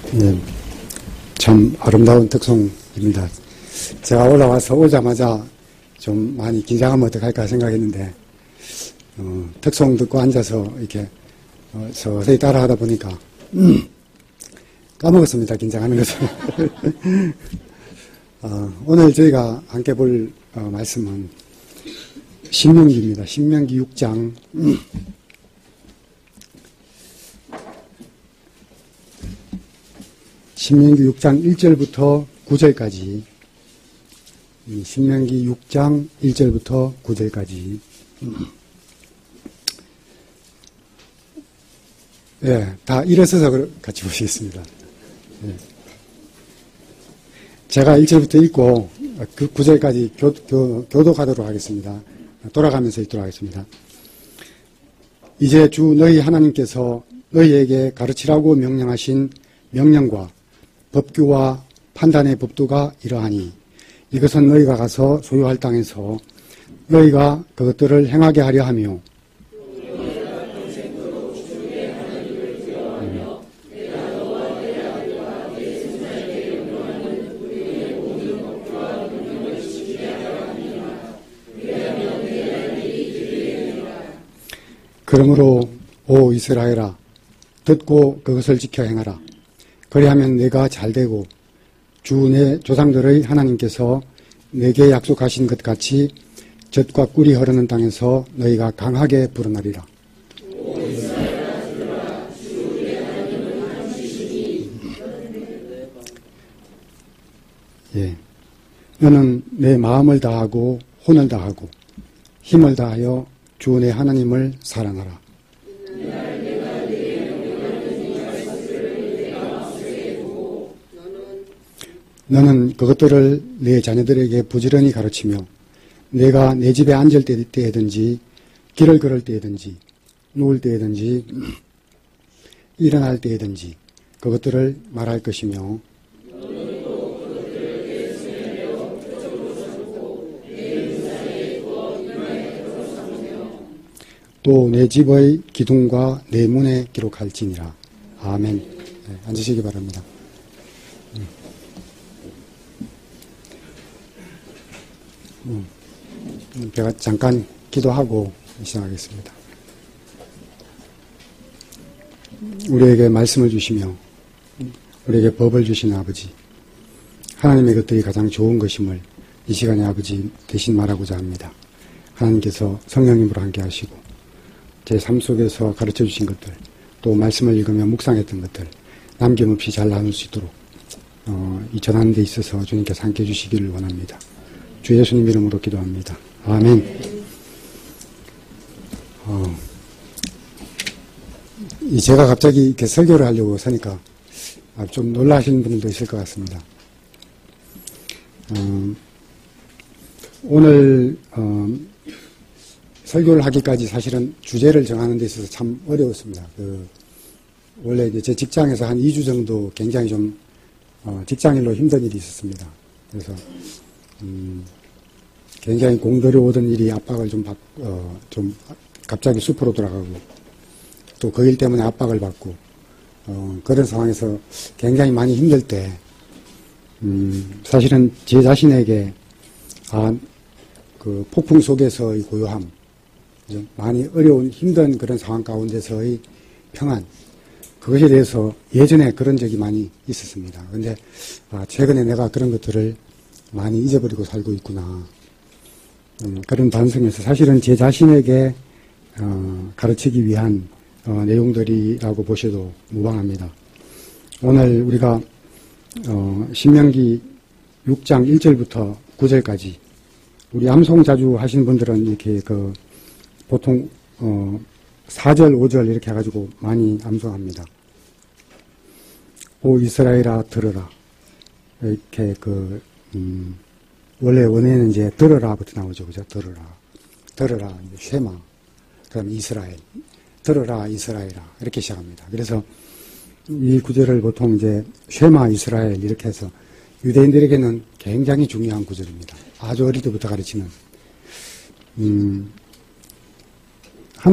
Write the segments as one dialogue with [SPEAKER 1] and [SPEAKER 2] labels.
[SPEAKER 1] 네, 참 아름다운 특송입니다. 제가 올라와서 오자마자 좀 많이 긴장하면 어떡할까 생각했는데, 특송 듣고 앉아서 이렇게 서서히 따라하다 보니까 까먹었습니다. 긴장하는 것을. 오늘 저희가 함께 볼 말씀은 신명기입니다. 신명기 6장 신명기 6장 1절부터 9절까지 신명기 6장 1절부터 9절까지 예, 다 일어서서 같이 보시겠습니다. 예. 제가 1절부터 읽고 그 9절까지 교독하도록 하겠습니다. 돌아가면서 읽도록 하겠습니다. 이제 주 너희 하나님께서 너희에게 가르치라고 명령하신 명령과 법규와 판단의 법도가 이러하니 이것은 너희가 가서 소유할 땅에서 너희가 그것들을 행하게 하려 하며 그러므로 오 이스라엘아 듣고 그것을 지켜 행하라. 그리하면 내가 잘되고 주 내 조상들의 하나님께서 내게 약속하신 것 같이 젖과 꿀이 흐르는 땅에서 너희가 강하게 불어나리라. 예, 너는 내 마음을 다하고 혼을 다하고 힘을 다하여 주 내 하나님을 사랑하라. 너는 그것들을 내 자녀들에게 부지런히 가르치며 내가 내 집에 앉을 때에든지 길을 걸을 때에든지 누울 때에든지 일어날 때에든지 그것들을 말할 것이며 또 내 집의 기둥과 내 문에 기록할지니라. 아멘. 네, 앉으시기 바랍니다. 제가 잠깐 기도하고 시작하겠습니다. 우리에게 말씀을 주시며 우리에게 법을 주신 아버지, 하나님의 것들이 가장 좋은 것임을 이 시간에 아버지 대신 말하고자 합니다. 하나님께서 성령님으로 함께 하시고 제 삶 속에서 가르쳐 주신 것들, 또 말씀을 읽으며 묵상했던 것들 남김없이 잘 나눌 수 있도록 이 전하는 데 있어서 주님께서 함께 해주시기를 원합니다. 주 예수님 이름으로 기도합니다. 아멘. 제가 갑자기 이렇게 설교를 하려고 서니까 좀 놀라시는 분들도 있을 것 같습니다. 오늘 설교를 하기까지 사실은 주제를 정하는 데 있어서 참 어려웠습니다. 원래 이제 제 직장에서 한 2주 정도 굉장히 좀 직장일로 힘든 일이 있었습니다. 그래서 굉장히 공들여 오던 일이 압박을 좀 갑자기 숲으로 돌아가고 또 그 일 때문에 압박을 받고 그런 상황에서 굉장히 많이 힘들 때 사실은 제 자신에게 그 폭풍 속에서의 고요함, 많이 어려운 힘든 그런 상황 가운데서의 평안, 그것에 대해서 예전에 그런 적이 많이 있었습니다. 그런데 최근에 내가 그런 것들을 많이 잊어버리고 살고 있구나. 그런 반성에서 사실은 제 자신에게 가르치기 위한 내용들이라고 보셔도 무방합니다. 오늘 우리가 신명기 6장 1절부터 9절까지 우리 암송 자주 하시는 분들은 이렇게 보통 4절, 5절 이렇게 해가지고 많이 암송합니다. 오 이스라엘아 들으라. 이렇게 원래 원에는 이제 들으라부터 나오죠. 그죠? 들으라. 쉐마. 그다음 이스라엘. 들으라 이스라엘아. 이렇게 시작합니다. 그래서 이 구절을 보통 이제 쉐마 이스라엘 이렇게 해서 유대인들에게는 굉장히 중요한 구절입니다. 아주 어릴 때부터 가르치는.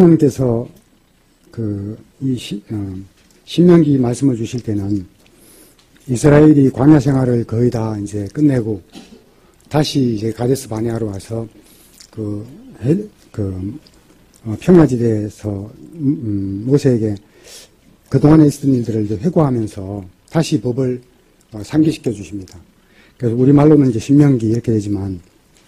[SPEAKER 1] 하나님께서 신명기 말씀을 주실 때는 이스라엘이 광야 생활을 거의 다 이제 끝내고 다시 이제 가데스 바네아로 와서 평야지대에서 모세에게 그동안에 있었던 일들을 이제 회고하면서 다시 법을 상기시켜 주십니다. 그래서 우리말로는 이제 신명기 이렇게 되지만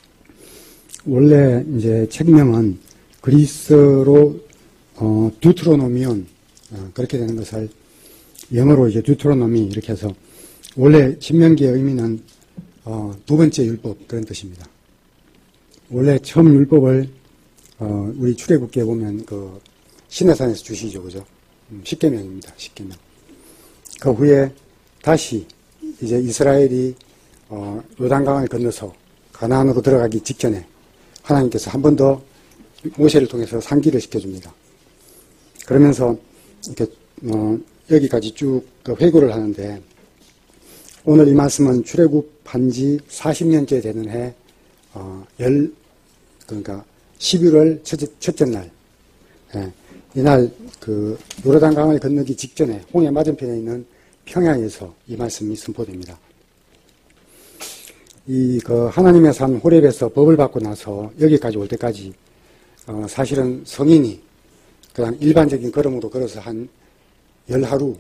[SPEAKER 1] 원래 이제 책명은 그리스로 듀트로노미온 그렇게 되는 것을 영어로 이제 듀트로노미 이렇게 해서 원래 신명기의 의미는 두 번째 율법 그런 뜻입니다. 원래 처음 율법을 우리 출애굽기에 보면 그 시내산에서 주시죠, 그죠? 10계명입니다. 10계명. 그 후에 다시 이제 이스라엘이 요단강을 건너서 가나안으로 들어가기 직전에 하나님께서 한 번 더 모세를 통해서 상기를 시켜줍니다. 그러면서 이렇게 여기까지 쭉 회고를 하는데 오늘 이 말씀은 출애굽한 지 40년째 되는 해 그러니까 11월 첫째 날 이날 그 요르단강을 건너기 직전에 홍해 맞은편에 있는 평야에서 이 말씀이 선포됩니다. 하나님의 산 호렙에서 법을 받고 나서 여기까지 올 때까지 사실은 성인이 그냥 일반적인 걸음으로 걸어서 한 10하루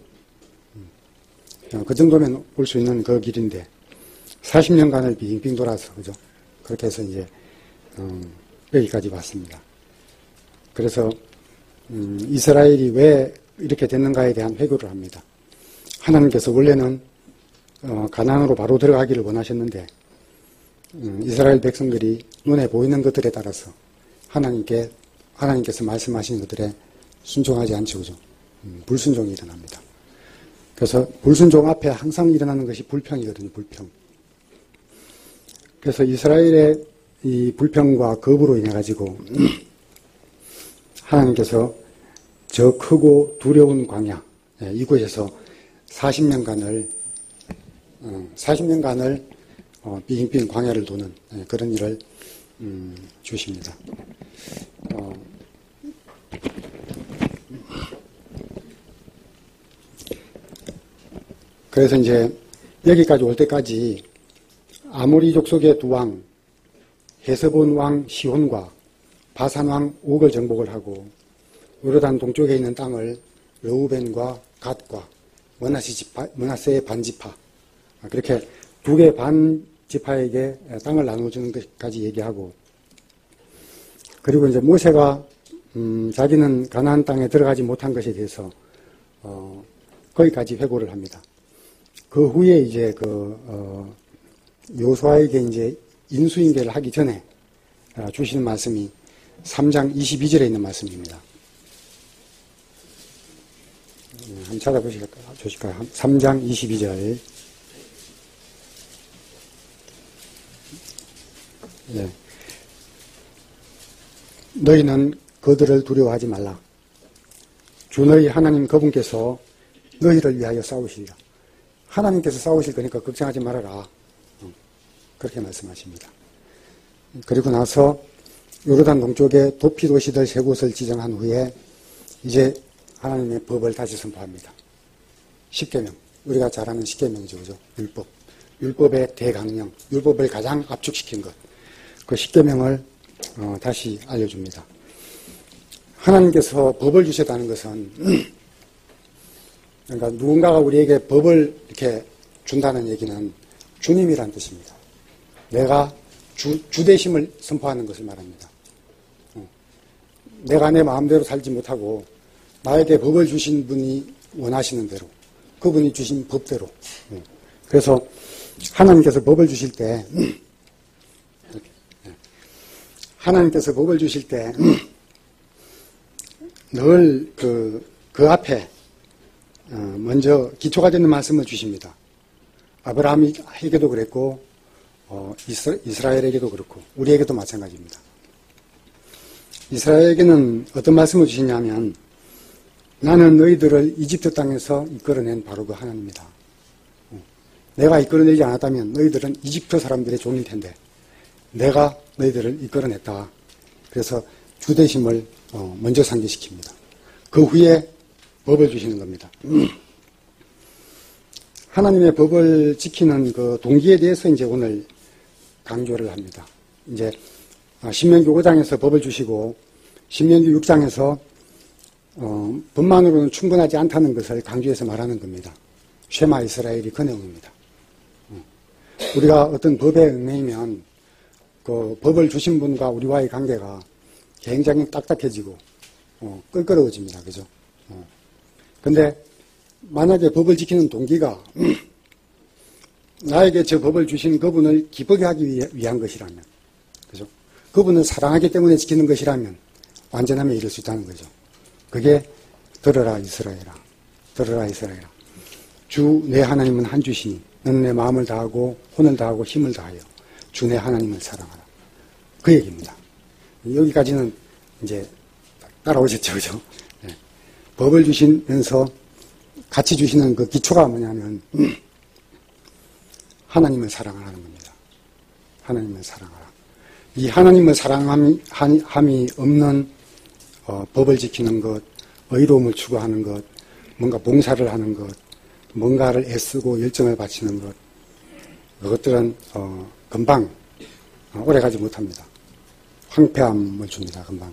[SPEAKER 1] 그 정도면 올 수 있는 그 길인데 40년간을 빙빙 돌아서 그죠? 그렇게 해서 이제 여기까지 왔습니다. 그래서 이스라엘이 왜 이렇게 됐는가에 대한 회고를 합니다. 하나님께서 원래는 가나안으로 바로 들어가기를 원하셨는데 이스라엘 백성들이 눈에 보이는 것들에 따라서 하나님께서 말씀하시는 것들에 순종하지 않죠, 그죠? 불순종이 일어납니다. 그래서 불순종 앞에 항상 일어나는 것이 불평이거든요, 불평. 그래서 이스라엘의 이 불평과 거부로 인해 가지고 하나님께서 저 크고 두려운 광야 이곳에서 40년간을 빙빙 광야를 도는 그런 일을 주십니다. 그래서 이제 여기까지 올 때까지 아모리 족속의 두 왕, 헤스본 왕 시혼과 바산 왕 옥을 정복을 하고 요르단 동쪽에 있는 땅을 르우벤과 갓과 므낫세의 반지파 그렇게 두 개 반지파에게 땅을 나눠주는 것까지 얘기하고 그리고 이제 모세가 자기는 가나안 땅에 들어가지 못한 것에 대해서 거기까지 회고를 합니다. 그 후에 이제 요수아에게 이제 인수인계를 하기 전에 주시는 말씀이 3장 22절에 있는 말씀입니다. 한번 찾아보실까요? 3장 22절. 네. 너희는 그들을 두려워하지 말라. 주 너희 하나님 그분께서 너희를 위하여 싸우시리라. 하나님께서 싸우실 거니까 걱정하지 말아라. 그렇게 말씀하십니다. 그리고 나서 요르단 동쪽에 도피도시들 세 곳을 지정한 후에 이제 하나님의 법을 다시 선포합니다. 10계명. 우리가 잘 아는 10계명이죠. 그죠? 율법. 율법의 대강령. 율법을 가장 압축시킨 것. 그 10계명을 다시 알려줍니다. 하나님께서 법을 주셨다는 것은 그러니까 누군가가 우리에게 법을 이렇게 준다는 얘기는 주님이란 뜻입니다. 내가 주대심을 선포하는 것을 말합니다. 내가 내 마음대로 살지 못하고 나에게 법을 주신 분이 원하시는 대로 그분이 주신 법대로 그래서 하나님께서 법을 주실 때 하나님께서 법을 주실 때 늘 그 앞에 먼저 기초가 되는 말씀을 주십니다. 아브라함에게도 그랬고 이스라엘에게도 그렇고 우리에게도 마찬가지입니다. 이스라엘에게는 어떤 말씀을 주시냐면 나는 너희들을 이집트 땅에서 이끌어낸 바로 그 하나님이다. 내가 이끌어내지 않았다면 너희들은 이집트 사람들의 종일 텐데 내가 너희들을 이끌어냈다. 그래서 주대심을 먼저 상기시킵니다. 그 후에 법을 주시는 겁니다. 하나님의 법을 지키는 그 동기에 대해서 이제 오늘 강조를 합니다. 이제 신명기 5장에서 법을 주시고 신명기 6장에서 법만으로는 충분하지 않다는 것을 강조해서 말하는 겁니다. 쉐마 이스라엘이 그 내용입니다. 우리가 어떤 법에 응하면 그 법을 주신 분과 우리와의 관계가 굉장히 딱딱해지고 껄끄러워집니다. 그죠? 근데 만약에 법을 지키는 동기가 나에게 저 법을 주신 그분을 기쁘게 하기 위한 것이라면, 그죠? 그분을 사랑하기 때문에 지키는 것이라면 완전함에 이를 수 있다는 거죠. 그게 들어라 이스라엘아, 들어라 이스라엘아. 주 내 하나님은 한 주시니 너는 내 마음을 다하고 혼을 다하고 힘을 다하여 주 내 하나님을 사랑하라. 그 얘기입니다. 여기까지는 이제 따라오셨죠, 그죠? 네. 법을 주시면서 같이 주시는 그 기초가 뭐냐면 하나님을 사랑하라는 겁니다. 하나님을 사랑하라. 이 하나님을 사랑함이 없는 법을 지키는 것, 의로움을 추구하는 것, 뭔가 봉사를 하는 것, 뭔가를 애쓰고 열정을 바치는 것, 그것들은 금방 오래가지 못합니다. 황폐함을 줍니다. 금방.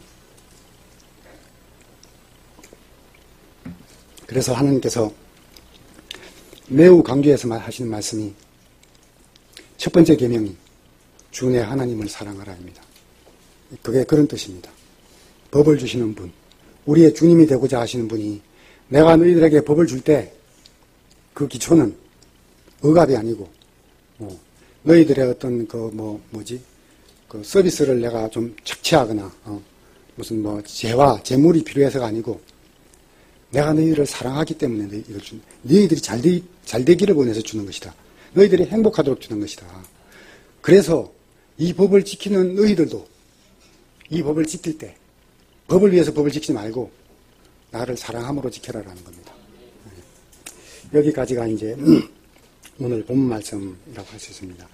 [SPEAKER 1] 그래서 하나님께서 매우 강조해서 하시는 말씀이 첫 번째 계명이 주 내 하나님을 사랑하라입니다. 그게 그런 뜻입니다. 법을 주시는 분, 우리의 주님이 되고자 하시는 분이 내가 너희들에게 법을 줄 때 그 기초는 억압이 아니고 너희들의 어떤 그 서비스를 내가 좀 착취하거나 무슨 재물이 필요해서가 아니고 내가 너희들을 사랑하기 때문에 이걸 준 너희들이 잘 되기를 원해서 주는 것이다. 너희들이 행복하도록 주는 것이다. 그래서 이 법을 지키는 너희들도 이 법을 지킬 때 법을 위해서 법을 지키지 말고 나를 사랑함으로 지켜라라는 겁니다. 여기까지가 이제 오늘 본문 말씀이라고 할 수 있습니다.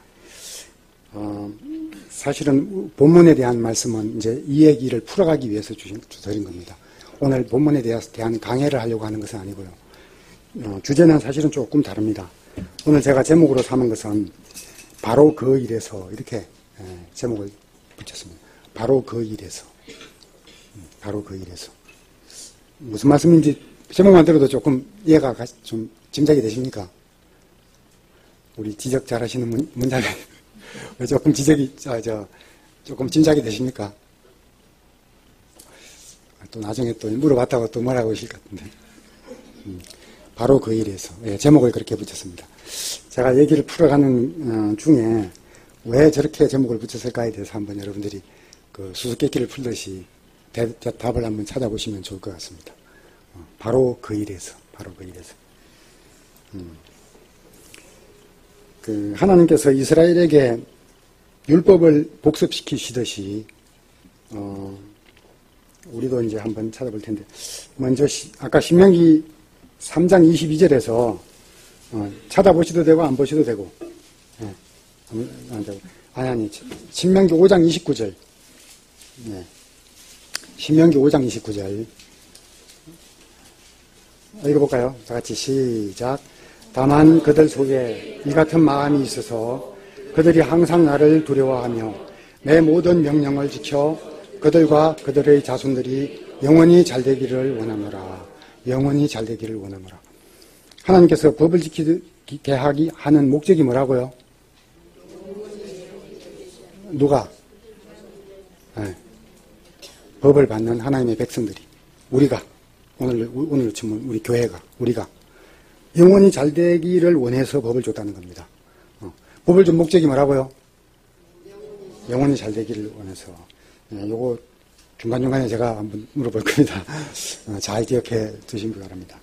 [SPEAKER 1] 사실은 본문에 대한 말씀은 이제 이 얘기를 풀어가기 위해서 드린 겁니다. 오늘 본문에 대한 강해를 하려고 하는 것은 아니고요. 주제는 사실은 조금 다릅니다. 오늘 제가 제목으로 삼은 것은 바로 그 일에서 이렇게 제목을 붙였습니다. 바로 그 일에서. 바로 그 일에서. 무슨 말씀인지 제목만 들어도 조금 이해가 좀 짐작이 되십니까? 우리 지적 잘하시는 문장이 조금 조금 짐작이 되십니까? 또 나중에 또 물어봤다고 또 뭐라고 하실 것 같은데. 바로 그 일에서. 예, 제목을 그렇게 붙였습니다. 제가 얘기를 풀어가는 중에 왜 저렇게 제목을 붙였을까에 대해서 한번 여러분들이 그 수수께끼를 풀듯이 답을 한번 찾아보시면 좋을 것 같습니다. 바로 그 일에서. 바로 그 일에서. 하나님께서 이스라엘에게 율법을 복습시키시듯이, 우리도 이제 한번 찾아볼 텐데, 먼저, 아까 신명기 3장 22절에서, 찾아보셔도 되고, 안 보셔도 되고, 신명기 5장 29절. 네. 신명기 5장 29절. 읽어볼까요? 다 같이 시작. 다만 그들 속에 이 같은 마음이 있어서 그들이 항상 나를 두려워하며 내 모든 명령을 지켜 그들과 그들의 자손들이 영원히 잘되기를 원하노라. 영원히 잘되기를 원하노라. 하나님께서 법을 지키게 하는 목적이 뭐라고요? 누가? 네. 법을 받는 하나님의 백성들이, 우리가, 오늘 치면 우리 교회가, 우리가 영원히 잘 되기를 원해서 법을 줬다는 겁니다. 법을 준 목적이 뭐라고요? 영원히 잘 되기를 원해서. 요거 중간중간에 제가 한번 물어볼 겁니다. 잘 기억해 두시기 바랍니다.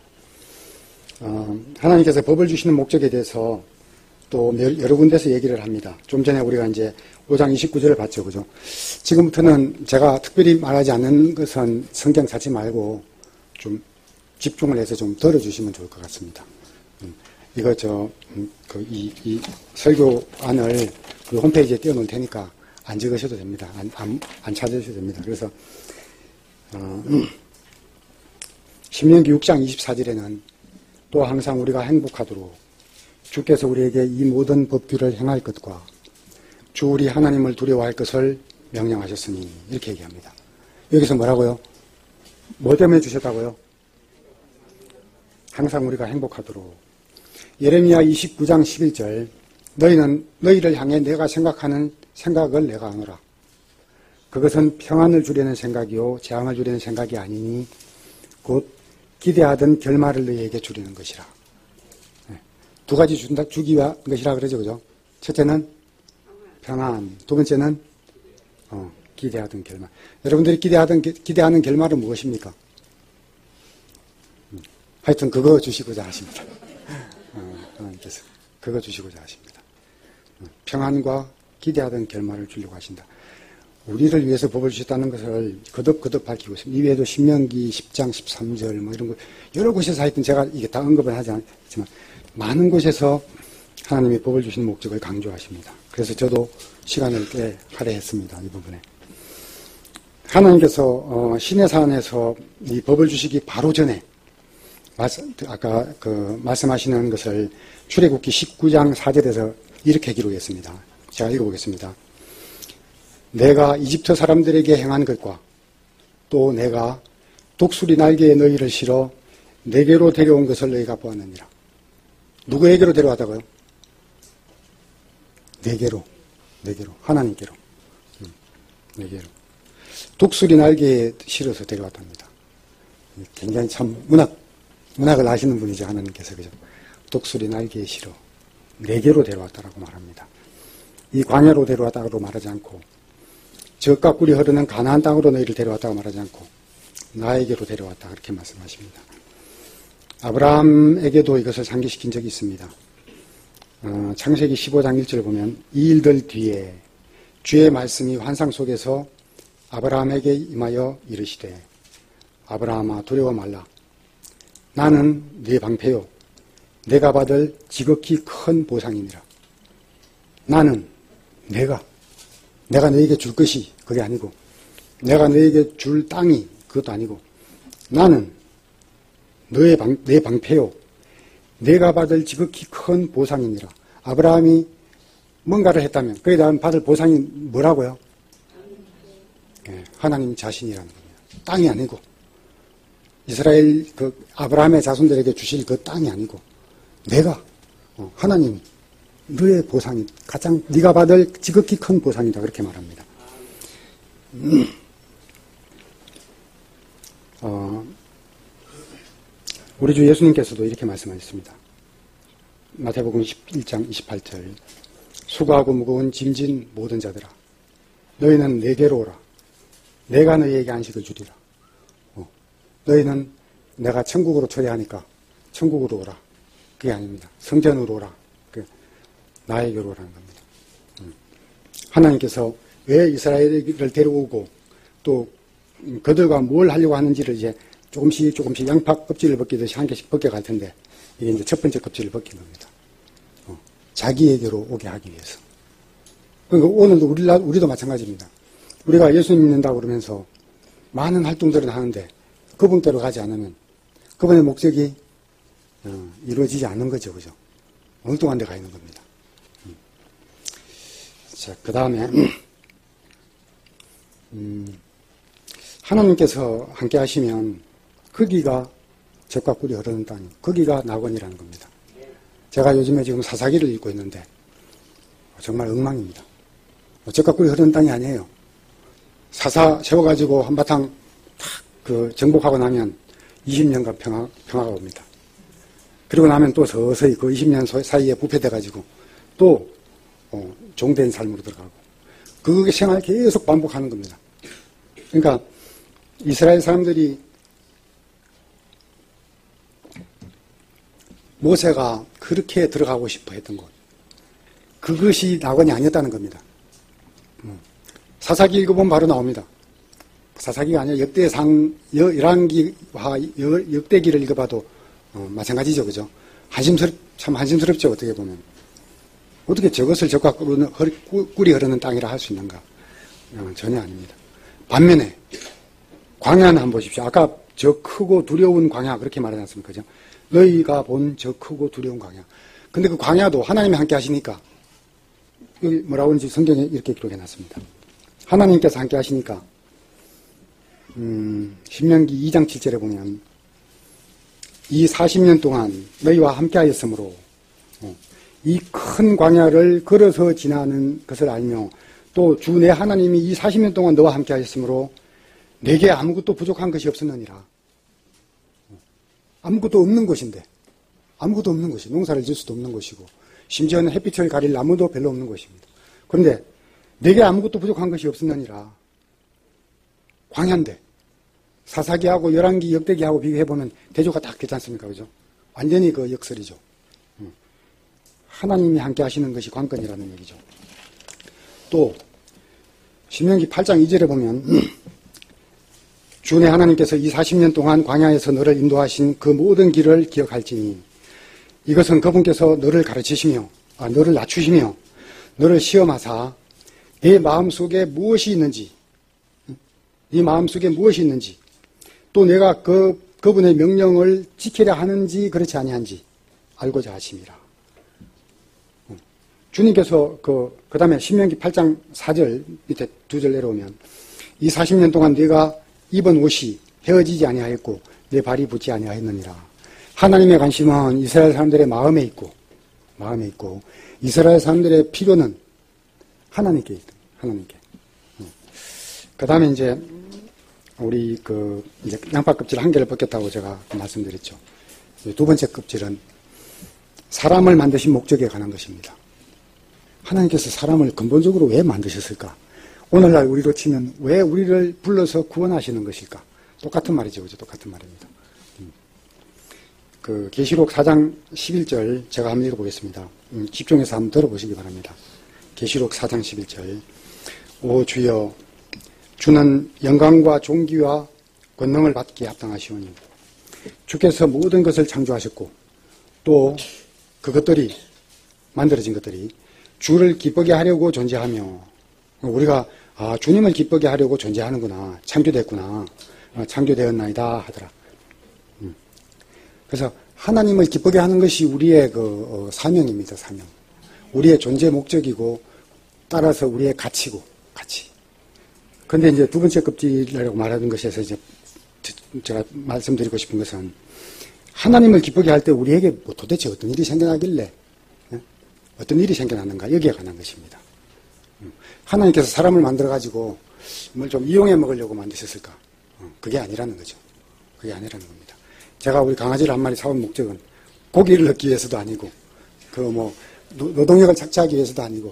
[SPEAKER 1] 하나님께서 법을 주시는 목적에 대해서 또 여러 군데서 얘기를 합니다. 좀 전에 우리가 이제 5장 29절을 봤죠. 그죠? 지금부터는 제가 특별히 말하지 않는 것은 성경 찾지 말고 좀 집중을 해서 좀 들어주시면 좋을 것 같습니다. 이거 이 설교안을 그 홈페이지에 띄워놓을 테니까 안 적으셔도 됩니다. 안 찾으셔도 됩니다. 그래서, 신명기 6장 24절에는 또 항상 우리가 행복하도록 주께서 우리에게 이 모든 법규를 행할 것과 주 우리 하나님을 두려워할 것을 명령하셨으니 이렇게 얘기합니다. 여기서 뭐라고요? 뭐 때문에 주셨다고요? 항상 우리가 행복하도록. 예레미야 29장 11절 너희는 너희를 향해 내가 생각하는 생각을 내가 아노라. 그것은 평안을 주려는 생각이요 재앙을 주려는 생각이 아니니 곧 기대하던 결말을 너희에게 주려는 것이라. 두 가지 주기 위한 것이라 그러죠. 그죠? 첫째는 평안, 두 번째는 기대하던 결말. 여러분들이 기대하는 결말은 무엇입니까? 하여튼 그거 주시고자 하십니다. 하나님께서 그거 주시고자 하십니다. 평안과 기대하던 결말을 주려고 하신다. 우리를 위해서 법을 주셨다는 것을 거듭거듭 밝히고 있습니다. 이외에도 신명기 10장 13절 뭐 이런 거 여러 곳에서 하여튼 제가 이게 다 언급을 하지 않지만 많은 곳에서 하나님이 법을 주신 목적을 강조하십니다. 그래서 저도 시간을 꽤 할애했습니다. 이 부분에. 하나님께서 시내산에서 이 법을 주시기 바로 전에 아까 말씀하시는 것을 출애굽기 19장 4절에서 이렇게 기록했습니다. 제가 읽어보겠습니다. 내가 이집트 사람들에게 행한 것과 또 내가 독수리 날개에 너희를 실어 내게로 데려온 것을 너희가 보았느니라. 누구에게로 데려왔다고요? 내게로. 하나님께로. 내게로. 독수리 날개에 실어서 데려왔답니다. 굉장히 참 문학을 아시는 분이죠. 하나님께서. 그죠? 독수리 날개에 실어 내게로 데려왔다라고 말합니다. 이 광야로 데려왔다고 말하지 않고 젖과 꿀이 흐르는 가나안 땅으로 너희를 데려왔다고 말하지 않고 나에게로 데려왔다 그렇게 말씀하십니다. 아브라함에게도 이것을 상기시킨 적이 있습니다. 창세기 15장 1절 보면 이 일들 뒤에 주의 말씀이 환상 속에서 아브라함에게 임하여 이르시되 아브라함아 두려워 말라. 나는 네 방패요 내가 받을 지극히 큰 보상이니라. 나는 내가 너에게 줄 것이 그게 아니고 내가 너에게 줄 땅이 그것도 아니고 나는 내 방패요 내가 받을 지극히 큰 보상이니라. 아브라함이 뭔가를 했다면 그에 대한 받을 보상이 뭐라고요? 하나님 자신이라는 겁니다. 땅이 아니고 이스라엘 아브라함의 자손들에게 주실 그 땅이 아니고 내가 하나님이 너의 보상이 가장 네가 받을 지극히 큰 보상이다 그렇게 말합니다. 우리 주 예수님께서도 이렇게 말씀하셨습니다. 마태복음 11장 28절 수고하고 무거운 짐진 모든 자들아 너희는 내게로 오라. 내가 너희에게 안식을 주리라. 너희는 내가 천국으로 초대하니까 천국으로 오라. 그게 아닙니다. 성전으로 오라. 나에게로 오라는 겁니다. 하나님께서 왜 이스라엘을 데려오고 또 그들과 뭘 하려고 하는지를 이제 조금씩 양파 껍질을 벗기듯이 한 개씩 벗겨갈 텐데 이게 이제 첫 번째 껍질을 벗긴 겁니다. 자기에게로 오게 하기 위해서. 그러니까 오늘도 우리도 마찬가지입니다. 우리가 예수님 믿는다고 그러면서 많은 활동들을 하는데 그분께로 가지 않으면 그분의 목적이 이루어지지 않는 거죠. 그죠? 엉뚱한 데 가 있는 겁니다. 자, 그 다음에 하나님께서 함께 하시면 거기가 젖과 꿀이 흐르는 땅이 거기가 낙원이라는 겁니다. 제가 요즘에 지금 사사기를 읽고 있는데 정말 엉망입니다. 젖과 꿀이 흐르는 땅이 아니에요. 사사 세워가지고 한바탕 탁 정복하고 나면 20년간 평화가 옵니다. 그리고 나면 또 서서히 그 20년 사이에 부패돼가지고 또 종된 삶으로 들어가고 그 생활을 계속 반복하는 겁니다. 그러니까 이스라엘 사람들이 모세가 그렇게 들어가고 싶어 했던 곳 그것이 낙원이 아니었다는 겁니다. 사사기 읽어보면 바로 나옵니다. 사사기가 아니라 역대상 열왕기와 역대기를 읽어봐도 마찬가지죠. 그죠? 참 한심스럽죠. 어떻게 보면. 어떻게 저것을 젖과 꿀이 흐르는 땅이라 할 수 있는가? 전혀 아닙니다. 반면에 광야는 한번 보십시오. 아까 저 크고 두려운 광야 그렇게 말하지 않습니까? 그죠? 너희가 본 저 크고 두려운 광야. 근데 그 광야도 하나님이 함께 하시니까, 여기 뭐라고 하는지 성경에 이렇게 기록해 놨습니다. 하나님께서 함께 하시니까, 신명기 2장 7절에 보면, 이 40년 동안 너희와 함께 하였으므로, 이 큰 광야를 걸어서 지나는 것을 알며, 또 주 내 하나님이 이 40년 동안 너와 함께 하였으므로, 내게 아무것도 부족한 것이 없었느니라. 아무것도 없는 곳인데, 아무것도 없는 곳이, 농사를 지을 수도 없는 곳이고, 심지어는 햇빛을 가릴 나무도 별로 없는 곳입니다. 그런데 내게 아무것도 부족한 것이 없었느니라. 광야인데 사사기하고 열왕기 역대기하고 비교해보면 대조가 딱 되지 않습니까? 그죠? 완전히 그 역설이죠. 하나님이 함께 하시는 것이 관건이라는 얘기죠. 또 신명기 8장 2절에 보면 주 내 하나님께서 이 40년 동안 광야에서 너를 인도하신 그 모든 길을 기억할지니 이것은 그분께서 너를 가르치시며 너를 낮추시며 너를 시험하사 내 마음속에 무엇이 있는지 네 마음속에 무엇이 있는지 또 내가 그분의 명령을 지키려 하는지 그렇지 아니한지 알고자 하심이라. 주님께서 그 다음에 신명기 8장 4절 밑에 2절 내려오면 이 40년 동안 네가 입은 옷이 헤어지지 아니하였고 내 발이 붙지 아니하였느니라. 하나님의 관심은 이스라엘 사람들의 마음에 있고 이스라엘 사람들의 필요는 하나님께 있다. 하나님께. 그 다음에 이제 우리 이제 양파 껍질 한 개를 벗겼다고 제가 말씀드렸죠. 두 번째 껍질은 사람을 만드신 목적에 관한 것입니다. 하나님께서 사람을 근본적으로 왜 만드셨을까? 오늘날 우리로 치면 왜 우리를 불러서 구원하시는 것일까? 똑같은 말이죠. 그죠? 똑같은 말입니다. 계시록 4장 11절 제가 한번 읽어보겠습니다. 집중해서 한번 들어보시기 바랍니다. 계시록 4장 11절. 오 주여, 주는 영광과 존귀와 권능을 받기에 합당하시오니 주께서 모든 것을 창조하셨고 또 그것들이 만들어진 것들이 주를 기쁘게 하려고 존재하며 우리가 주님을 기쁘게 하려고 존재하는구나, 창조됐구나, 창조되었나이다 하더라. 그래서 하나님을 기쁘게 하는 것이 우리의 사명입니다. 사명. 우리의 존재 목적이고 따라서 우리의 가치고 가치. 그런데 이제 두 번째 껍질이라고 말하는 것에서 이제 제가 말씀드리고 싶은 것은 하나님을 기쁘게 할 때 우리에게 도대체 어떤 일이 생겨나길래 어떤 일이 생겨나는가 여기에 관한 것입니다. 하나님께서 사람을 만들어가지고 뭘 좀 이용해 먹으려고 만드셨을까? 그게 아니라는 거죠. 그게 아니라는 겁니다. 제가 우리 강아지를 한 마리 사온 목적은 고기를 얻기 위해서도 아니고 노동력을 착취하기 위해서도 아니고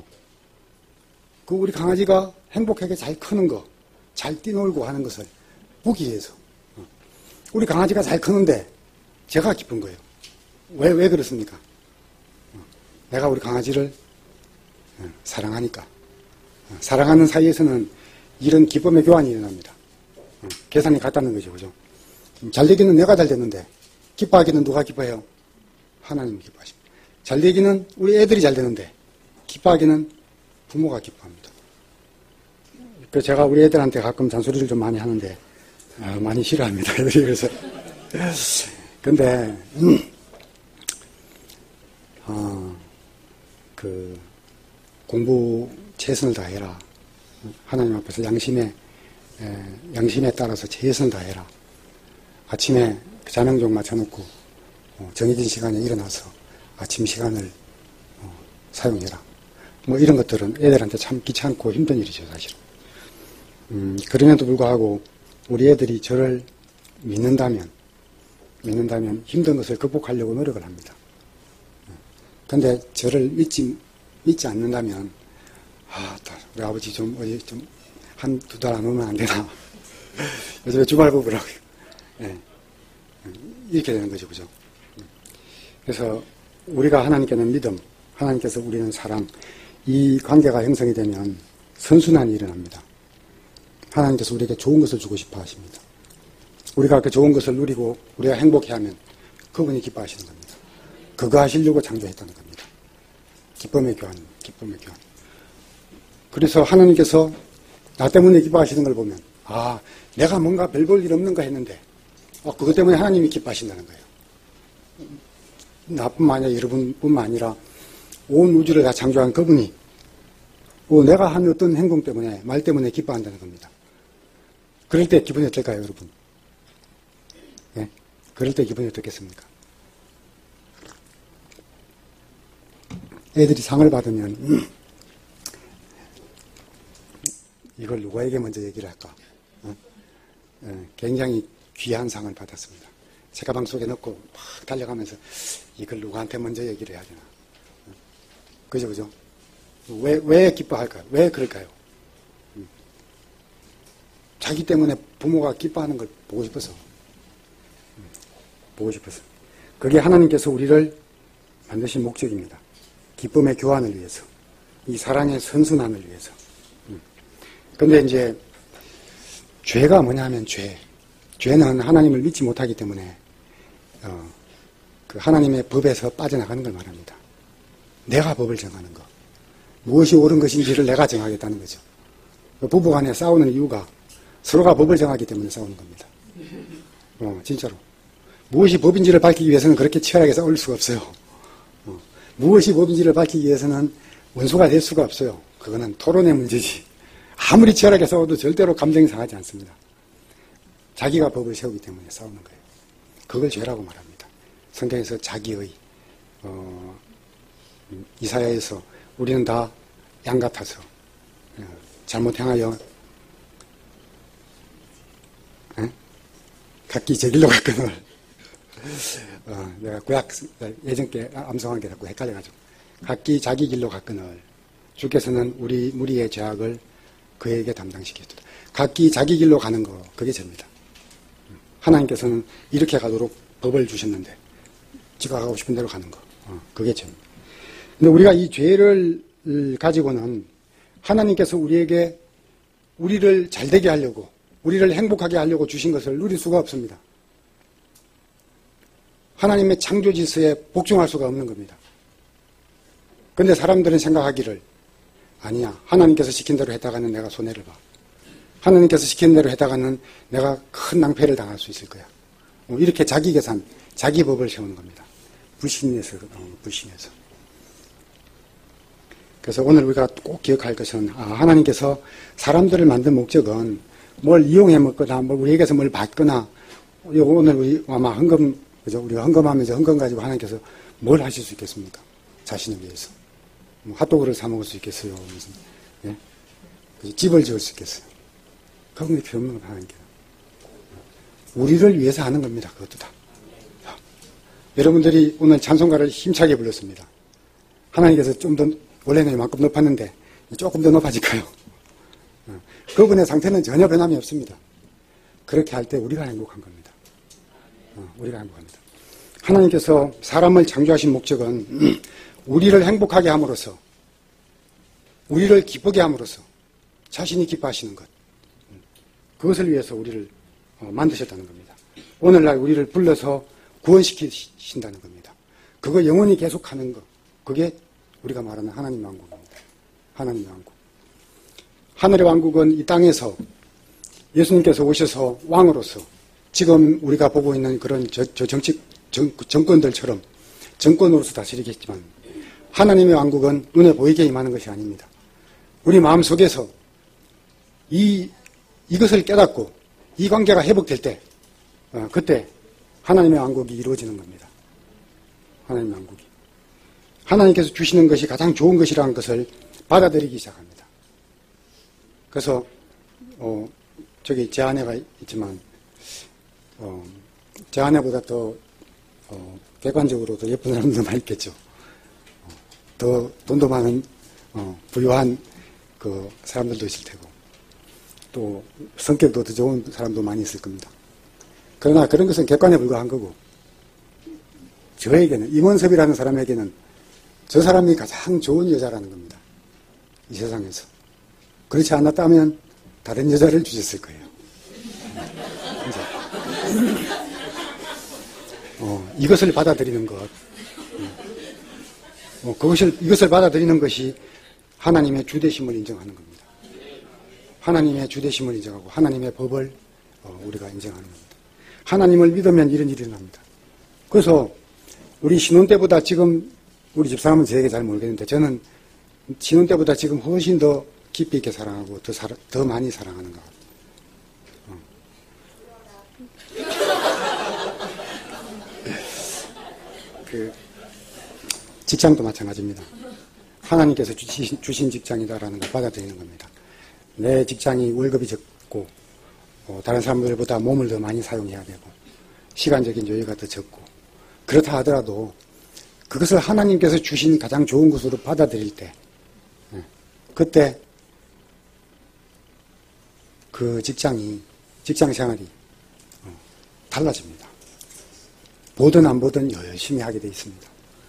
[SPEAKER 1] 우리 강아지가 행복하게 잘 크는 거, 잘 뛰놀고 하는 것을 보기 위해서 우리 강아지가 잘 크는데 제가 기쁜 거예요. 왜 그렇습니까? 내가 우리 강아지를 사랑하니까. 사랑하는 사이에서는 이런 기쁨의 교환이 일어납니다. 계산이 같다는 거죠. 그죠? 잘 되기는 내가 잘 됐는데 기뻐하기는 누가 기뻐해요? 하나님이 기뻐하십니다. 잘 되기는 우리 애들이 잘 되는데 기뻐하기는 부모가 기뻐합니다. 그래서 제가 우리 애들한테 가끔 잔소리를 좀 많이 하는데 많이 싫어합니다. 애들이. 그래서 근데 공부 최선을 다해라. 하나님 앞에서 양심에 따라서 최선을 다해라. 아침에 자명종 맞춰놓고 정해진 시간에 일어나서 아침 시간을 사용해라. 이런 것들은 애들한테 참 귀찮고 힘든 일이죠, 사실은. 그럼에도 불구하고 우리 애들이 저를 믿는다면 힘든 것을 극복하려고 노력을 합니다. 근데 저를 믿지 않는다면, 우리 아버지 어디 한두 달 안 오면 안 되나. 요즘에 주말 부부라고요. 네. 이렇게 되는 거죠, 그죠? 그래서 우리가 하나님께는 믿음, 하나님께서 우리는 사랑, 이 관계가 형성이 되면 선순환이 일어납니다. 하나님께서 우리에게 좋은 것을 주고 싶어 하십니다. 우리가 그 좋은 것을 누리고 우리가 행복해하면 그분이 기뻐하시는 겁니다. 그거 하시려고 창조했다는 겁니다. 기쁨의 교환. 그래서 하나님께서 나 때문에 기뻐하시는 걸 보면 내가 뭔가 별 볼 일 없는 거 했는데 그것 때문에 하나님이 기뻐하신다는 거예요. 나뿐만 아니라 여러분뿐만 아니라 온 우주를 다 창조한 그분이 내가 한 어떤 행동 때문에, 말 때문에 기뻐한다는 겁니다. 그럴 때 기분이 어떨까요, 여러분? 예? 그럴 때 기분이 어떻겠습니까? 애들이 상을 받으면 이걸 누구에게 먼저 얘기를 할까? 굉장히 귀한 상을 받았습니다. 제 가방 속에 넣고 막 달려가면서 이걸 누구한테 먼저 얘기를 해야 되나? 그죠? 왜 기뻐할까요? 왜 그럴까요? 자기 때문에 부모가 기뻐하는 걸 보고 싶어서. 그게 하나님께서 우리를 만드신 목적입니다. 기쁨의 교환을 위해서. 이 사랑의 선순환을 위해서. 근데 이제 죄가 뭐냐면 죄는 하나님을 믿지 못하기 때문에 그 하나님의 법에서 빠져나가는 걸 말합니다. 내가 법을 정하는 거. 무엇이 옳은 것인지를 내가 정하겠다는 거죠. 부부간에 싸우는 이유가 서로가 법을 정하기 때문에 싸우는 겁니다. 진짜로. 무엇이 법인지를 밝히기 위해서는 그렇게 치열하게 싸울 수가 없어요. 무엇이 법인지를 밝히기 위해서는 원수가 될 수가 없어요. 그거는 토론의 문제지. 아무리 치열하게 싸워도 절대로 감정이 상하지 않습니다. 자기가 법을 세우기 때문에 싸우는 거예요. 그걸 죄라고 말합니다. 성경에서 자기의 이사야에서 우리는 다 양 같아서 잘못 행하여 각기 제 길로 갔거늘 내가 구약 예전 께 암송한 게 자꾸 헷갈려가지고 각기 자기 길로 갔거늘 주께서는 우리 무리의 죄악을 그에게 담당시켰다. 각기 자기 길로 가는 거 그게 죄입니다. 하나님께서는 이렇게 가도록 법을 주셨는데 지가 가고 싶은 대로 가는 거 그게 죄입니다. 근데 우리가 이 죄를 가지고는 하나님께서 우리를 잘되게 하려고 우리를 행복하게 하려고 주신 것을 누릴 수가 없습니다. 하나님의 창조 질서에 복종할 수가 없는 겁니다. 그런데 사람들은 생각하기를 아니야. 하나님께서 시킨 대로 했다가는 내가 손해를 봐. 하나님께서 시킨 대로 했다가는 내가 큰 낭패를 당할 수 있을 거야. 이렇게 자기 계산, 자기 법을 세우는 겁니다. 불신에서. 그래서 오늘 우리가 꼭 기억할 것은 하나님께서 사람들을 만든 목적은 뭘 이용해 먹거나 우리에게서 뭘 받거나 오늘 우리 아마 우리가 헌금하면서 헌금 가지고 하나님께서 뭘 하실 수 있겠습니까? 자신을 위해서. 핫도그를 사 먹을 수 있겠어요? 무슨, 예? 집을 지을 수 있겠어요? 그런 게 필요 없는 건 하나님께서. 우리를 위해서 하는 겁니다. 그것도 다. 여러분들이 오늘 찬송가를 힘차게 불렀습니다. 하나님께서 좀 더, 원래는 이만큼 높았는데 조금 더 높아질까요? 그분의 상태는 전혀 변함이 없습니다. 그렇게 할 때 우리가 행복한 겁니다. 우리가 행복합니다. 하나님께서 사람을 창조하신 목적은 우리를 행복하게 함으로써 우리를 기쁘게 함으로써 자신이 기뻐하시는 것 그것을 위해서 우리를 만드셨다는 겁니다. 오늘날 우리를 불러서 구원시키신다는 겁니다. 그거 영원히 계속하는 것 그게 우리가 말하는 하나님의 왕국입니다. 하나님의 왕국. 하늘의 왕국은 이 땅에서 예수님께서 오셔서 왕으로서 지금 우리가 보고 있는 그런 정권들처럼 정권으로서 다스리겠지만 하나님의 왕국은 눈에 보이게 임하는 것이 아닙니다. 우리 마음속에서 이것을 깨닫고 이 관계가 회복될 때 그때 하나님의 왕국이 이루어지는 겁니다. 하나님의 왕국이. 하나님께서 주시는 것이 가장 좋은 것이라는 것을 받아들이기 시작합니다. 그래서 저기 제 아내가 있지만 제 아내보다 더 객관적으로 더 예쁜 사람도 많이 있겠죠. 더 돈도 많은 부유한 그 사람들도 있을 테고 또 성격도 더 좋은 사람도 많이 있을 겁니다. 그러나 그런 것은 객관에 불과한 거고 저에게는 임원섭이라는 사람에게는 저 사람이 가장 좋은 여자라는 겁니다. 이 세상에서. 그렇지 않았다면 다른 여자를 주셨을 거예요. 이것을 받아들이는 것. 이것을 받아들이는 것이 하나님의 주되심을 인정하는 겁니다. 하나님의 주되심을 인정하고 하나님의 법을 우리가 인정하는 겁니다. 하나님을 믿으면 이런 일이 일어납니다. 그래서 우리 신혼 때보다 지금, 우리 집사람은 저에게 잘 모르겠는데, 저는 신혼 때보다 지금 훨씬 더 깊이 있게 사랑하고, 더 많이 사랑하는 것 같아요. 직장도 마찬가지입니다. 하나님께서 주신 직장이다라는 걸 받아들이는 겁니다. 내 직장이 월급이 적고, 다른 사람들보다 몸을 더 많이 사용해야 되고, 시간적인 여유가 더 적고, 그렇다 하더라도 그것을 하나님께서 주신 가장 좋은 것으로 받아들일 때, 그때 그 직장 생활이 달라집니다. 보든 안 보든 열심히 하게 돼 있습니다.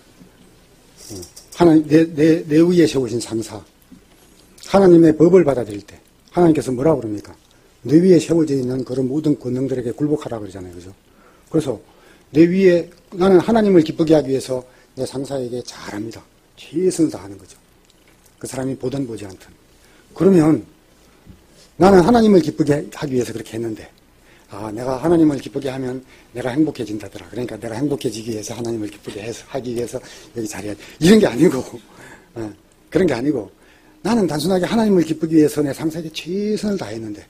[SPEAKER 1] 하나님, 내 위에 세우신 상사, 하나님의 법을 받아들일 때, 하나님께서 뭐라고 그럽니까? 내 위에 세워져 있는 그런 모든 권능들에게 굴복하라 그러잖아요. 그죠? 그래서 내 위에, 나는 하나님을 기쁘게 하기 위해서 내 상사에게 잘합니다. 최선을 다하는 거죠. 그 사람이 보든 보지 않든. 그러면 나는 하나님을 기쁘게 하기 위해서 그렇게 했는데, 내가 하나님을 기쁘게 하면 내가 행복해진다더라. 그러니까 내가 행복해지기 위해서 하나님을 기쁘게 하기 위해서 여기 잘해야 돼. 이런 게 아니고, 그런 게 아니고, 나는 단순하게 하나님을 기쁘기 위해서 내 상사에게 최선을 다했는데,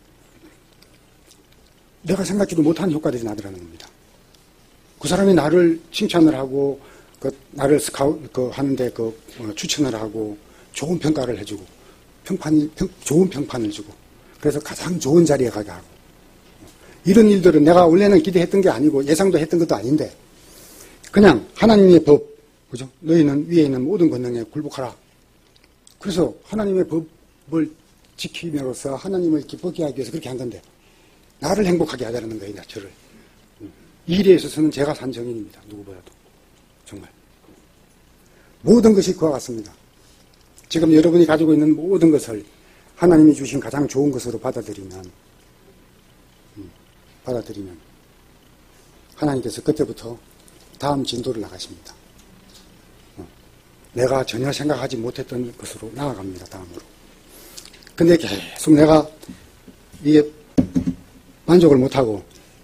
[SPEAKER 1] 내가 생각지도 못한 효과들이 나더라는 겁니다. 그 사람이 나를 칭찬을 하고, 나를 하는데 추천을 하고, 좋은 평가를 해주고, 좋은 평판을 주고, 그래서 가장 좋은 자리에 가게 하고, 이런 일들은 내가 원래는 기대했던 게 아니고 예상도 했던 것도 아닌데 그냥 하나님의 법, 그죠? 너희는 위에 있는 모든 권능에 굴복하라. 그래서 하나님의 법을 지킴으로써 하나님을 기쁘게 하기 위해서 그렇게 한 건데 나를 행복하게 하자는 거예요, 저를. 이 일에 있어서는 제가 산 정인입니다. 누구보다도. 정말. 모든 것이 그와 같습니다. 지금 여러분이 가지고 있는 모든 것을 하나님이 주신 가장 좋은 것으로 받아들이면 하나님께서 그때부터 다음 진도를 나가십니다. 내가 전혀 생각하지 못했던 것으로 나아갑니다. 다음으로. 근데 계속 내가 이게 만족을 못하고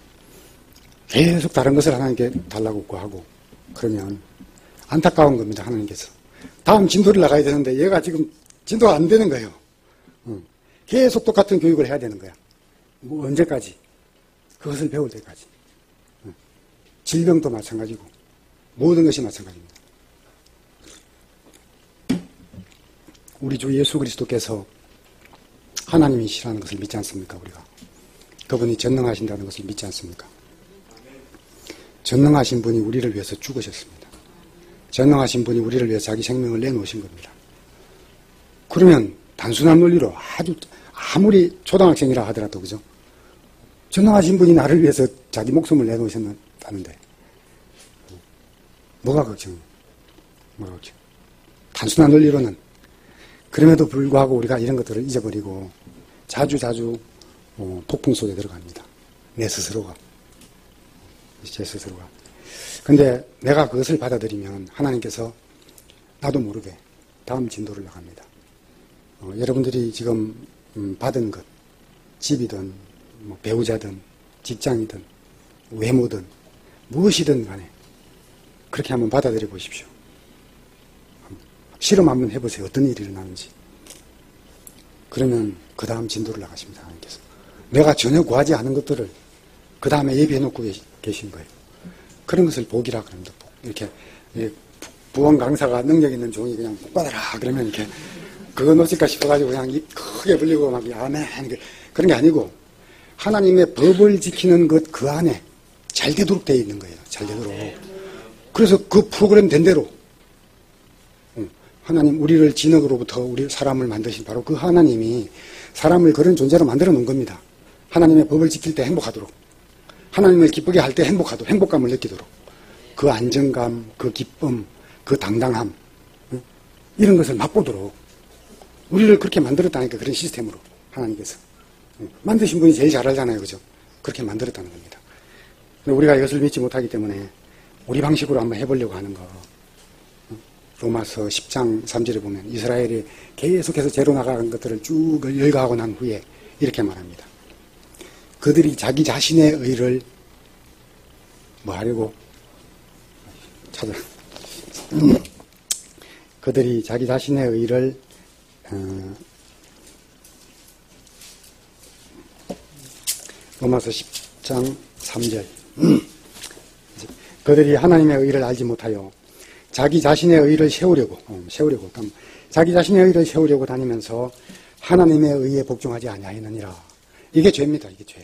[SPEAKER 1] 계속 다른 것을 하나님께 달라고 구하고 그러면 안타까운 겁니다. 하나님께서. 다음 진도를 나가야 되는데 얘가 지금 진도가 안 되는 거예요. 계속 똑같은 교육을 해야 되는 거야. 뭐 언제까지? 그것을 배울 때까지. 질병도 마찬가지고 모든 것이 마찬가지입니다. 우리 주 예수 그리스도께서 하나님이시라는 것을 믿지 않습니까? 우리가. 그분이 전능하신다는 것을 믿지 않습니까? 전능하신 분이 우리를 위해서 죽으셨습니다. 전능하신 분이 우리를 위해서 자기 생명을 내놓으신 겁니다. 그러면 단순한 논리로 아무리 초등학생이라 하더라도 그죠? 전능하신 분이 나를 위해서 자기 목숨을 내놓으셨다는데 뭐가 걱정? 단순한 논리로는. 그럼에도 불구하고 우리가 이런 것들을 잊어버리고 자주 폭풍 속에 들어갑니다. 내 스스로가. 제 스스로가. 근데 내가 그것을 받아들이면 하나님께서 나도 모르게 다음 진도를 나갑니다. 여러분들이 지금 받은 것, 집이든 배우자든 직장이든 외모든 무엇이든 간에 그렇게 한번 받아들여 보십시오. 실험 한번 해보세요. 어떤 일이 일어나는지. 그러면 그 다음 진도를 나가십니다. 하나님께서. 내가 전혀 구하지 않은 것들을 그 다음에 예비해놓고 계신 거예요. 그런 것을 복이라 그럽니다. 복. 이렇게 부원 강사가 능력 있는 종이 그냥 복 받아라 그러면 이렇게 그거 놓칠까 싶어가지고 그냥 입 크게 벌리고 막 아멘 그런 게 아니고 하나님의 법을 지키는 것 그 안에 잘 되도록 되어 있는 거예요. 잘 되도록. 그래서 그 프로그램 된 대로 하나님 우리를 진흙으로부터 우리 사람을 만드신 바로 그 하나님이 사람을 그런 존재로 만들어 놓은 겁니다. 하나님의 법을 지킬 때 행복하도록 하나님을 기쁘게 할 때 행복감을 느끼도록 그 안정감, 그 기쁨, 그 당당함 이런 것을 맛보도록 우리를 그렇게 만들었다니까. 그런 시스템으로 하나님께서 만드신 분이 제일 잘 알잖아요. 그죠? 그렇게 만들었다는 겁니다. 우리가 이것을 믿지 못하기 때문에 우리 방식으로 한번 해보려고 하는 거. 로마서 10장 3절에 보면 이스라엘이 계속해서 죄로 나가는 것들을 쭉 열거하고 난 후에 이렇게 말합니다. 그들이 자기 자신의 의를 뭐 하려고 찾아 그들이 자기 자신의 의를 로마서 10장 3절 그들이 하나님의 의를 알지 못하여 자기 자신의 의를 세우려고 자기 자신의 의를 세우려고 다니면서 하나님의 의에 복종하지 아니하였느니라. 이게 죄입니다. 이게 죄.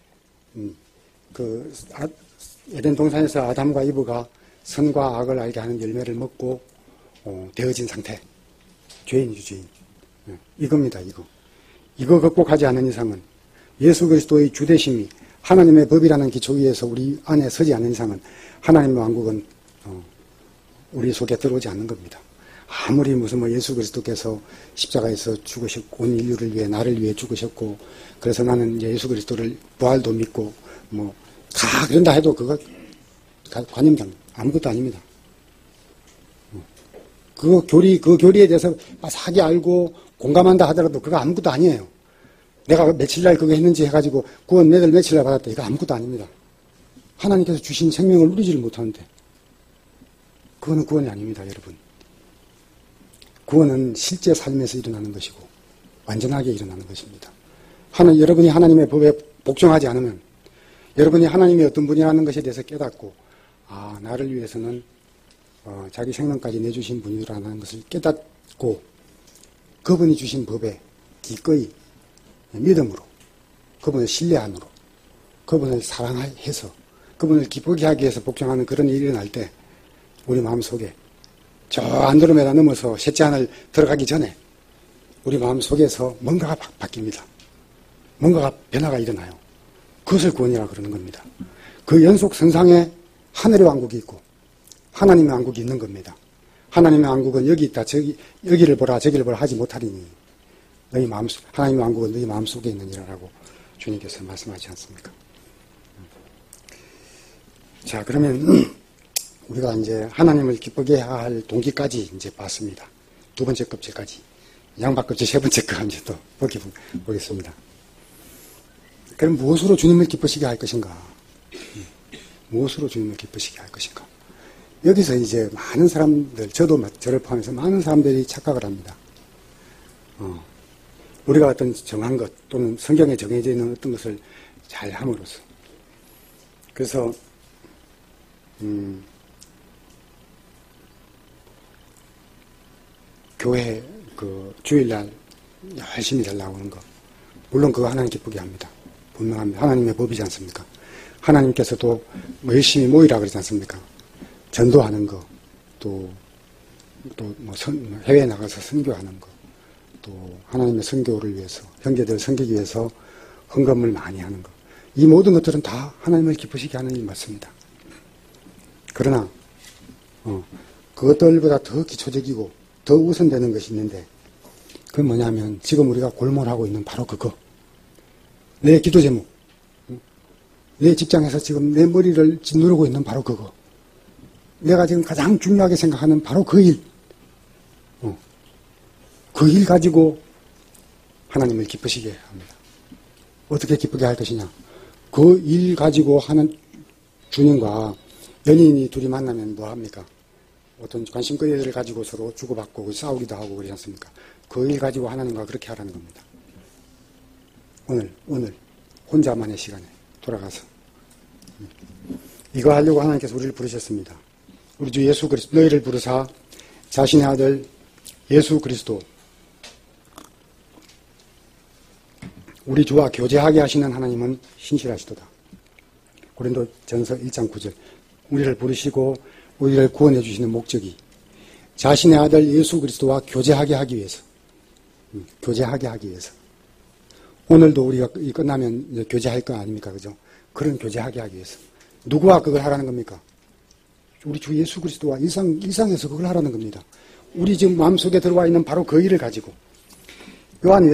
[SPEAKER 1] 에덴 동산에서 아담과 이브가 선과 악을 알게 하는 열매를 먹고 되어진 상태. 죄인이죠, 죄인. 이겁니다, 이거. 이거 극복하지 않는 이상은 예수 그리스도의 주되심이 하나님의 법이라는 기초 위에서 우리 안에 서지 않는 이상은 하나님의 왕국은 우리 속에 들어오지 않는 겁니다. 아무리 무슨 예수 그리스도께서 십자가에서 죽으셨고 온 인류를 위해 나를 위해 죽으셨고 그래서 나는 예수 그리스도를 부활도 믿고 다 그런다 해도 그거 관념상 아무것도 아닙니다. 그 교리에 대해서 마사하게 알고 공감한다 하더라도 그거 아무것도 아니에요. 내가 며칠날 그거 했는지 해가지고 구원 내들 며칠날 받았다. 이거 아무것도 아닙니다. 하나님께서 주신 생명을 누리지를 못하는데 그거는 구원이 아닙니다, 여러분. 구원은 실제 삶에서 일어나는 것이고 완전하게 일어나는 것입니다. 여러분이 하나님의 법에 복종하지 않으면 여러분이 하나님이 어떤 분이라는 것에 대해서 깨닫고 나를 위해서는 자기 생명까지 내주신 분이라는 것을 깨닫고 그분이 주신 법에 기꺼이 믿음으로 그분을 신뢰함으로 그분을 사랑해서 그분을 기쁘게 하기 위해서 복종하는 그런 일이 일어날 때 우리 마음속에 저 안드로메다 넘어서 셋째 하늘 들어가기 전에 우리 마음속에서 뭔가가 바뀝니다. 뭔가가 변화가 일어나요. 그것을 구원이라고 그러는 겁니다. 그 연속선상에 하늘의 왕국이 있고 하나님의 왕국이 있는 겁니다. 하나님의 왕국은 여기 있다, 여기를 보라, 저기를 보라 하지 못하리니 하나님의 왕국은 너희 마음속에 있느니라라고 주님께서 말씀하지 않습니까? 자, 그러면 우리가 이제 하나님을 기쁘게 할 동기까지 이제 봤습니다. 두 번째 급제까지. 양박급제 세 번째 거 이제 또 보겠습니다. 그럼 무엇으로 주님을 기쁘시게 할 것인가? 무엇으로 주님을 기쁘시게 할 것인가? 여기서 이제 많은 사람들, 저를 포함해서 많은 사람들이 착각을 합니다. 우리가 어떤 정한 것 또는 성경에 정해져 있는 어떤 것을 잘 함으로써. 그래서 교회 주일날 열심히 잘 나오는 거 물론 그거 하나님 기쁘게 합니다. 분명합니다. 하나님의 법이지 않습니까? 하나님께서도 열심히 모이라 그러지 않습니까? 전도하는 거, 또 해외에 나가서 선교하는 거, 또 하나님의 선교를 위해서 형제들을 섬기기 위해서 헌금을 많이 하는 거, 이 모든 것들은 다 하나님을 기쁘시게 하는 일 맞습니다. 그러나 그것들보다 더 기초적이고 더 우선되는 것이 있는데 그건 뭐냐면 지금 우리가 골몰하고 있는 바로 그거. 내 기도 제목, 내 직장에서 지금 내 머리를 짓누르고 있는 바로 그거. 내가 지금 가장 중요하게 생각하는 바로 그 일. 그 일 가지고 하나님을 기쁘시게 합니다. 어떻게 기쁘게 할 것이냐. 그 일 가지고 하는 주님과 연인이 둘이 만나면 뭐 합니까? 어떤 관심거리를 가지고 서로 주고받고 싸우기도 하고 그러지 않습니까? 그 일 가지고 하나님과 그렇게 하라는 겁니다. 오늘 혼자만의 시간에 돌아가서 이거 하려고 하나님께서 우리를 부르셨습니다. 우리 주 예수 그리스도 너희를 부르사 자신의 아들 예수 그리스도 우리 주와 교제하게 하시는 하나님은 신실하시도다. 고린도전서 1장 9절. 우리를 부르시고 우리를 구원해 주시는 목적이 자신의 아들 예수 그리스도와 교제하게 하기 위해서. 교제하게 하기 위해서. 오늘도 우리가 끝나면 이제 교제할 거 아닙니까? 그죠? 그런 교제하게 하기 위해서. 누구와 그걸 하라는 겁니까? 우리 주 예수 그리스도와 일상에서 그걸 하라는 겁니다. 우리 지금 마음속에 들어와 있는 바로 그 일을 가지고. 요한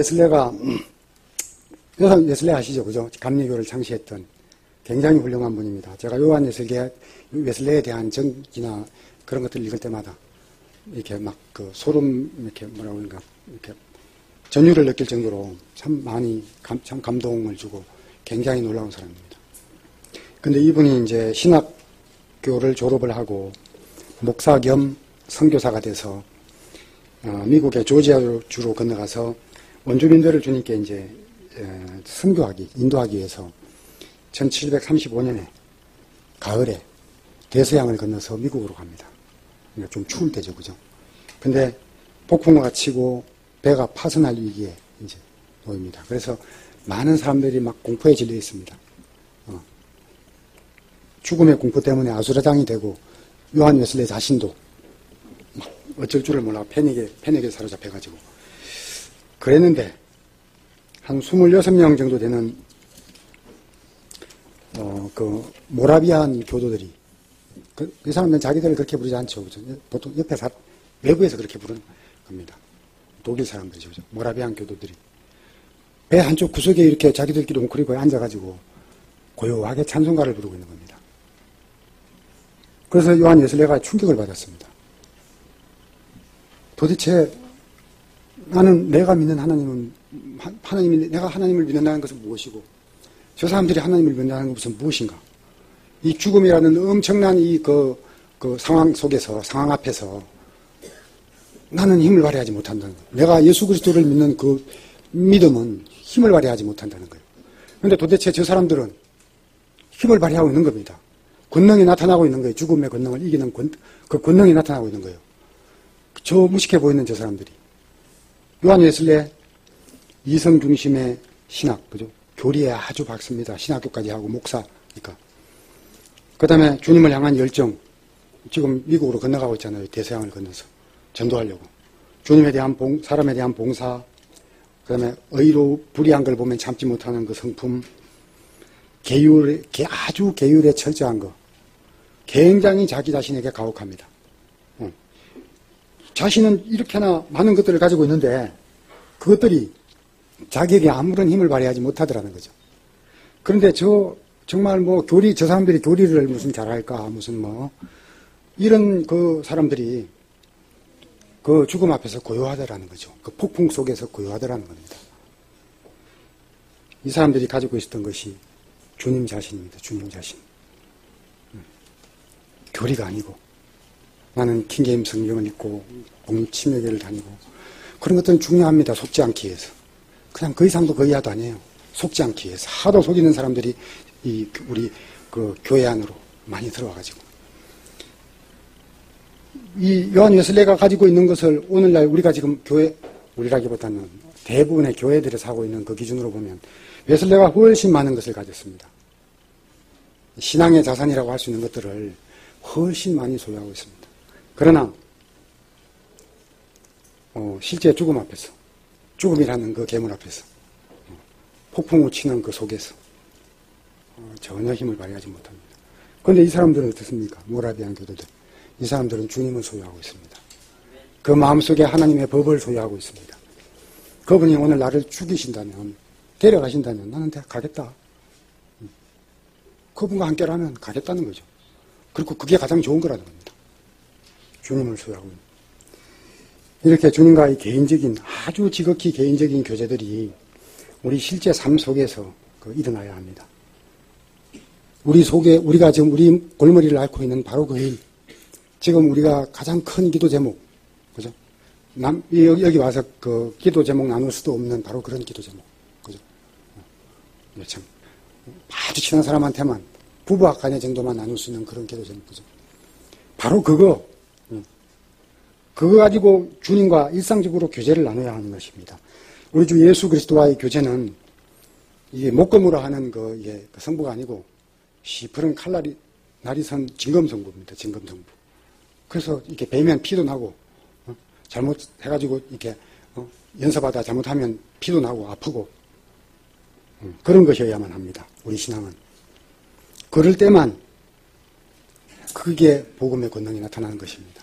[SPEAKER 1] 웨슬레 아시죠? 그죠? 감리교를 창시했던 굉장히 훌륭한 분입니다. 제가 요한 웨슬레에 대한 전기나 그런 것들을 읽을 때마다 이렇게 막 소름, 이렇게 뭐라고 그러는가, 이렇게 전율을 느낄 정도로 참 많이 참 감동을 주고 굉장히 놀라운 사람입니다. 근데 이분이 이제 신학교를 졸업을 하고 목사 겸 선교사가 돼서 미국의 조지아주로 건너가서 원주민들을 주님께 이제 인도하기 위해서 1735년에 가을에 대서양을 건너서 미국으로 갑니다. 그러니까 좀 추울 때죠, 그죠? 근데 폭풍우가 치고 배가 파손할 위기에 이제 놓입니다. 그래서 많은 사람들이 막 공포에 질려 있습니다. 죽음의 공포 때문에 아수라장이 되고 요한 웨슬레 자신도 막 어쩔 줄을 몰라 패닉에 사로잡혀가지고 그랬는데 한 26명 정도 되는 모라비안 교도들이 그 사람들은 자기들을 그렇게 부르지 않죠. 그죠? 보통 외부에서 그렇게 부르는 겁니다. 독일 사람들이죠. 그죠? 모라비안 교도들이 배 한쪽 구석에 이렇게 자기들끼리 웅크리고 앉아가지고 고요하게 찬송가를 부르고 있는 겁니다. 그래서 요한 웨슬레가 충격을 받았습니다. 도대체 나는 내가 믿는 내가 하나님을 믿는다는 것은 무엇이고 저 사람들이 하나님을 믿는다는 것은 무엇인가? 이 죽음이라는 엄청난 상황 속에서, 상황 앞에서 나는 힘을 발휘하지 못한다는 거예요. 내가 예수 그리스도를 믿는 그 믿음은 힘을 발휘하지 못한다는 거예요. 그런데 도대체 저 사람들은 힘을 발휘하고 있는 겁니다. 권능이 나타나고 있는 거예요. 죽음의 권능을 이기는 그 권능이 나타나고 있는 거예요. 저 무식해 보이는 저 사람들이. 요한 웨슬레 이성 중심의 신학, 그죠? 교리에 아주 박습니다. 신학교까지 하고 목사니까. 그 다음에 주님을 향한 열정. 지금 미국으로 건너가고 있잖아요. 대서양을 건너서. 전도하려고. 주님에 대한 사람에 대한 봉사. 그 다음에 의로 불의한 걸 보면 참지 못하는 그 성품. 아주 계율에 철저한 거. 굉장히 자기 자신에게 가혹합니다. 자신은 이렇게나 많은 것들을 가지고 있는데 그것들이 자기에게 아무런 힘을 발휘하지 못하더라는 거죠. 그런데 정말 저 사람들이 교리를 무슨 잘할까, 이런 그 사람들이 그 죽음 앞에서 고요하더라는 거죠. 그 폭풍 속에서 고요하더라는 겁니다. 이 사람들이 가지고 있었던 것이 주님 자신입니다. 주님 자신. 교리가 아니고 나는 킹게임 성경을 읽고 복립침례교를 다니고 그런 것들은 중요합니다. 속지 않기 위해서. 그냥 그 이상도 그 이하도 아니에요. 속지 않기 위해서. 하도 속이는 사람들이 우리 그 교회 안으로 많이 들어와가지고. 이 요한 웨슬레가 가지고 있는 것을 오늘날 우리가 지금 우리라기보다는 대부분의 교회들에서 하고 있는 그 기준으로 보면 웨슬레가 훨씬 많은 것을 가졌습니다. 신앙의 자산이라고 할 수 있는 것들을 훨씬 많이 소유하고 있습니다. 그러나 실제 죽음 앞에서, 죽음이라는 그 괴물 앞에서, 폭풍우 치는 그 속에서 전혀 힘을 발휘하지 못합니다. 그런데 이 사람들은 어떻습니까? 모라비안 교도들. 이 사람들은 주님을 소유하고 있습니다. 그 마음속에 하나님의 법을 소유하고 있습니다. 그분이 오늘 나를 죽이신다면, 데려가신다면 나는 가겠다. 그분과 함께라면 가겠다는 거죠. 그리고 그게 가장 좋은 거라는 겁니다. 주님을 소유하고 있는. 이렇게 주님과의 아주 지극히 개인적인 교제들이 우리 실제 삶 속에서 일어나야 합니다. 우리가 지금 우리 골머리를 앓고 있는 바로 그 일. 지금 우리가 가장 큰 기도 제목, 그죠? 여기 와서 그 기도 제목 나눌 수도 없는 바로 그런 기도 제목, 그죠? 참, 아주 친한 사람한테만, 부부와 간의 정도만 나눌 수 있는 그런 기도 제목, 그죠? 바로 그거 가지고 주님과 일상적으로 교제를 나눠야 하는 것입니다. 우리 주 예수 그리스도와의 교제는 이게 목금으로 하는 이게 성부가 아니고, 시퍼런 날이 선 진검성부입니다, 진검성부. 그래서 이렇게 베면 피도 나고, 잘못해가지고 이렇게, 연습하다 잘못하면 피도 나고 아프고, 그런 것이어야만 합니다. 우리 신앙은. 그럴 때만 그게 복음의 권능이 나타나는 것입니다.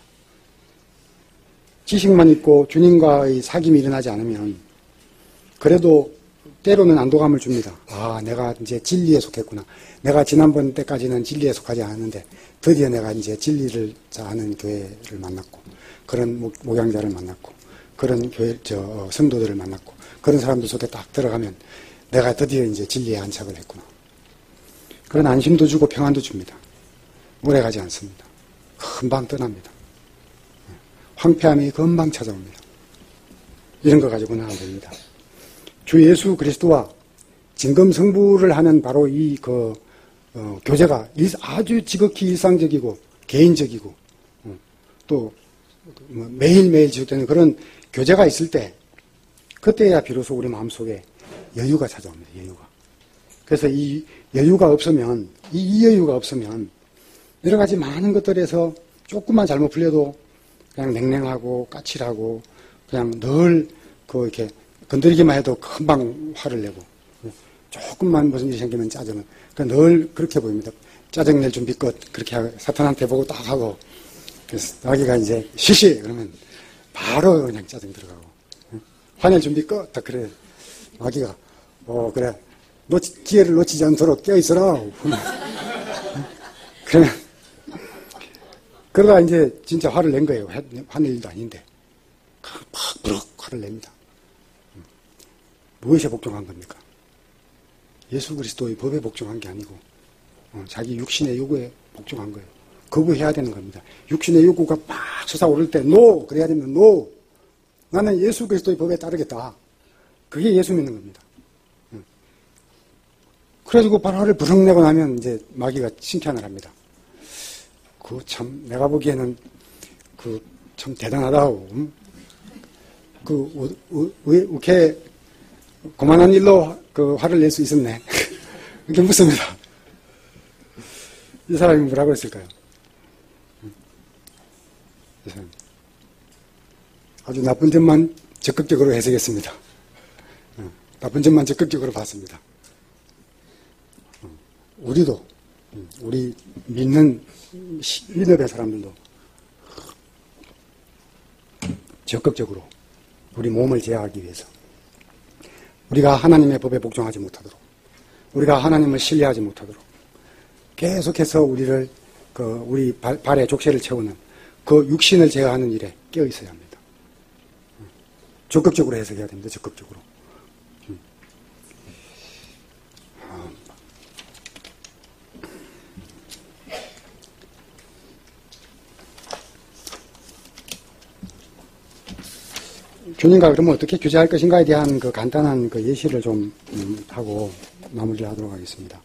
[SPEAKER 1] 지식만 있고 주님과의 사귐이 일어나지 않으면 그래도 때로는 안도감을 줍니다. 아, 내가 이제 진리에 속했구나. 내가 지난번 때까지는 진리에 속하지 않았는데 드디어 내가 이제 진리를 아는 교회를 만났고 그런 목양자를 만났고 그런 성도들을 만났고 그런 사람들 속에 딱 들어가면 내가 드디어 이제 진리에 안착을 했구나. 그런 안심도 주고 평안도 줍니다. 오래 가지 않습니다. 금방 떠납니다. 황폐함이 금방 찾아옵니다. 이런 거 가지고는 안 됩니다. 주 예수 그리스도와 진검승부를 하는 바로 이 교제가 아주 지극히 일상적이고 개인적이고 또 매일매일 지속되는 그런 교제가 있을 때 그때야 비로소 우리 마음속에 여유가 찾아옵니다. 여유가. 그래서 이 여유가 없으면 이 여유가 없으면 여러 가지 많은 것들에서 조금만 잘못 풀려도 그냥 냉랭하고 까칠하고 그냥 늘 이렇게 건드리기만 해도 금방 화를 내고 조금만 무슨 일이 생기면 짜증을 늘 그렇게 보입니다. 짜증낼 준비 끝 그렇게 사탄한테 보고 딱 하고 그래서 자기가 이제 시시 그러면 바로 그냥 짜증 들어가고 화낼 준비 끝 딱 그래 자기가 그래 기회를 놓치지 않도록 깨어있어라 그러면 그러다 이제 진짜 화를 낸 거예요. 화낼 일도 아닌데 막 부럭 화를 냅니다. 무엇에 복종한 겁니까? 예수 그리스도의 법에 복종한 게 아니고 자기 육신의 요구에 복종한 거예요. 거부해야 되는 겁니다. 육신의 요구가 막 솟아오를 때 노! 그래야 되면 노! 나는 예수 그리스도의 법에 따르겠다. 그게 예수 믿는 겁니다. 그래가지고 바로 화를 부럭 내고 나면 이제 마귀가 칭찬을 합니다. 내가 보기에는 참 대단하다고. 이렇게 그만한 일로 화를 낼 수 있었네. 이렇게 묻습니다. 이 사람이 뭐라고 했을까요? 이 사람. 아주 나쁜 점만 적극적으로 해석했습니다. 나쁜 점만 적극적으로 봤습니다. 우리도, 우리 믿는 사람들도 적극적으로 우리 몸을 제어하기 위해서 우리가 하나님의 법에 복종하지 못하도록 우리가 하나님을 신뢰하지 못하도록 계속해서 우리를 우리 발에 족쇄를 채우는 그 육신을 제어하는 일에 깨어 있어야 합니다. 적극적으로 해석해야 됩니다. 적극적으로. 주님과 그러면 어떻게 교제할 것인가에 대한 간단한 예시를 좀 하고 마무리를 하도록 하겠습니다.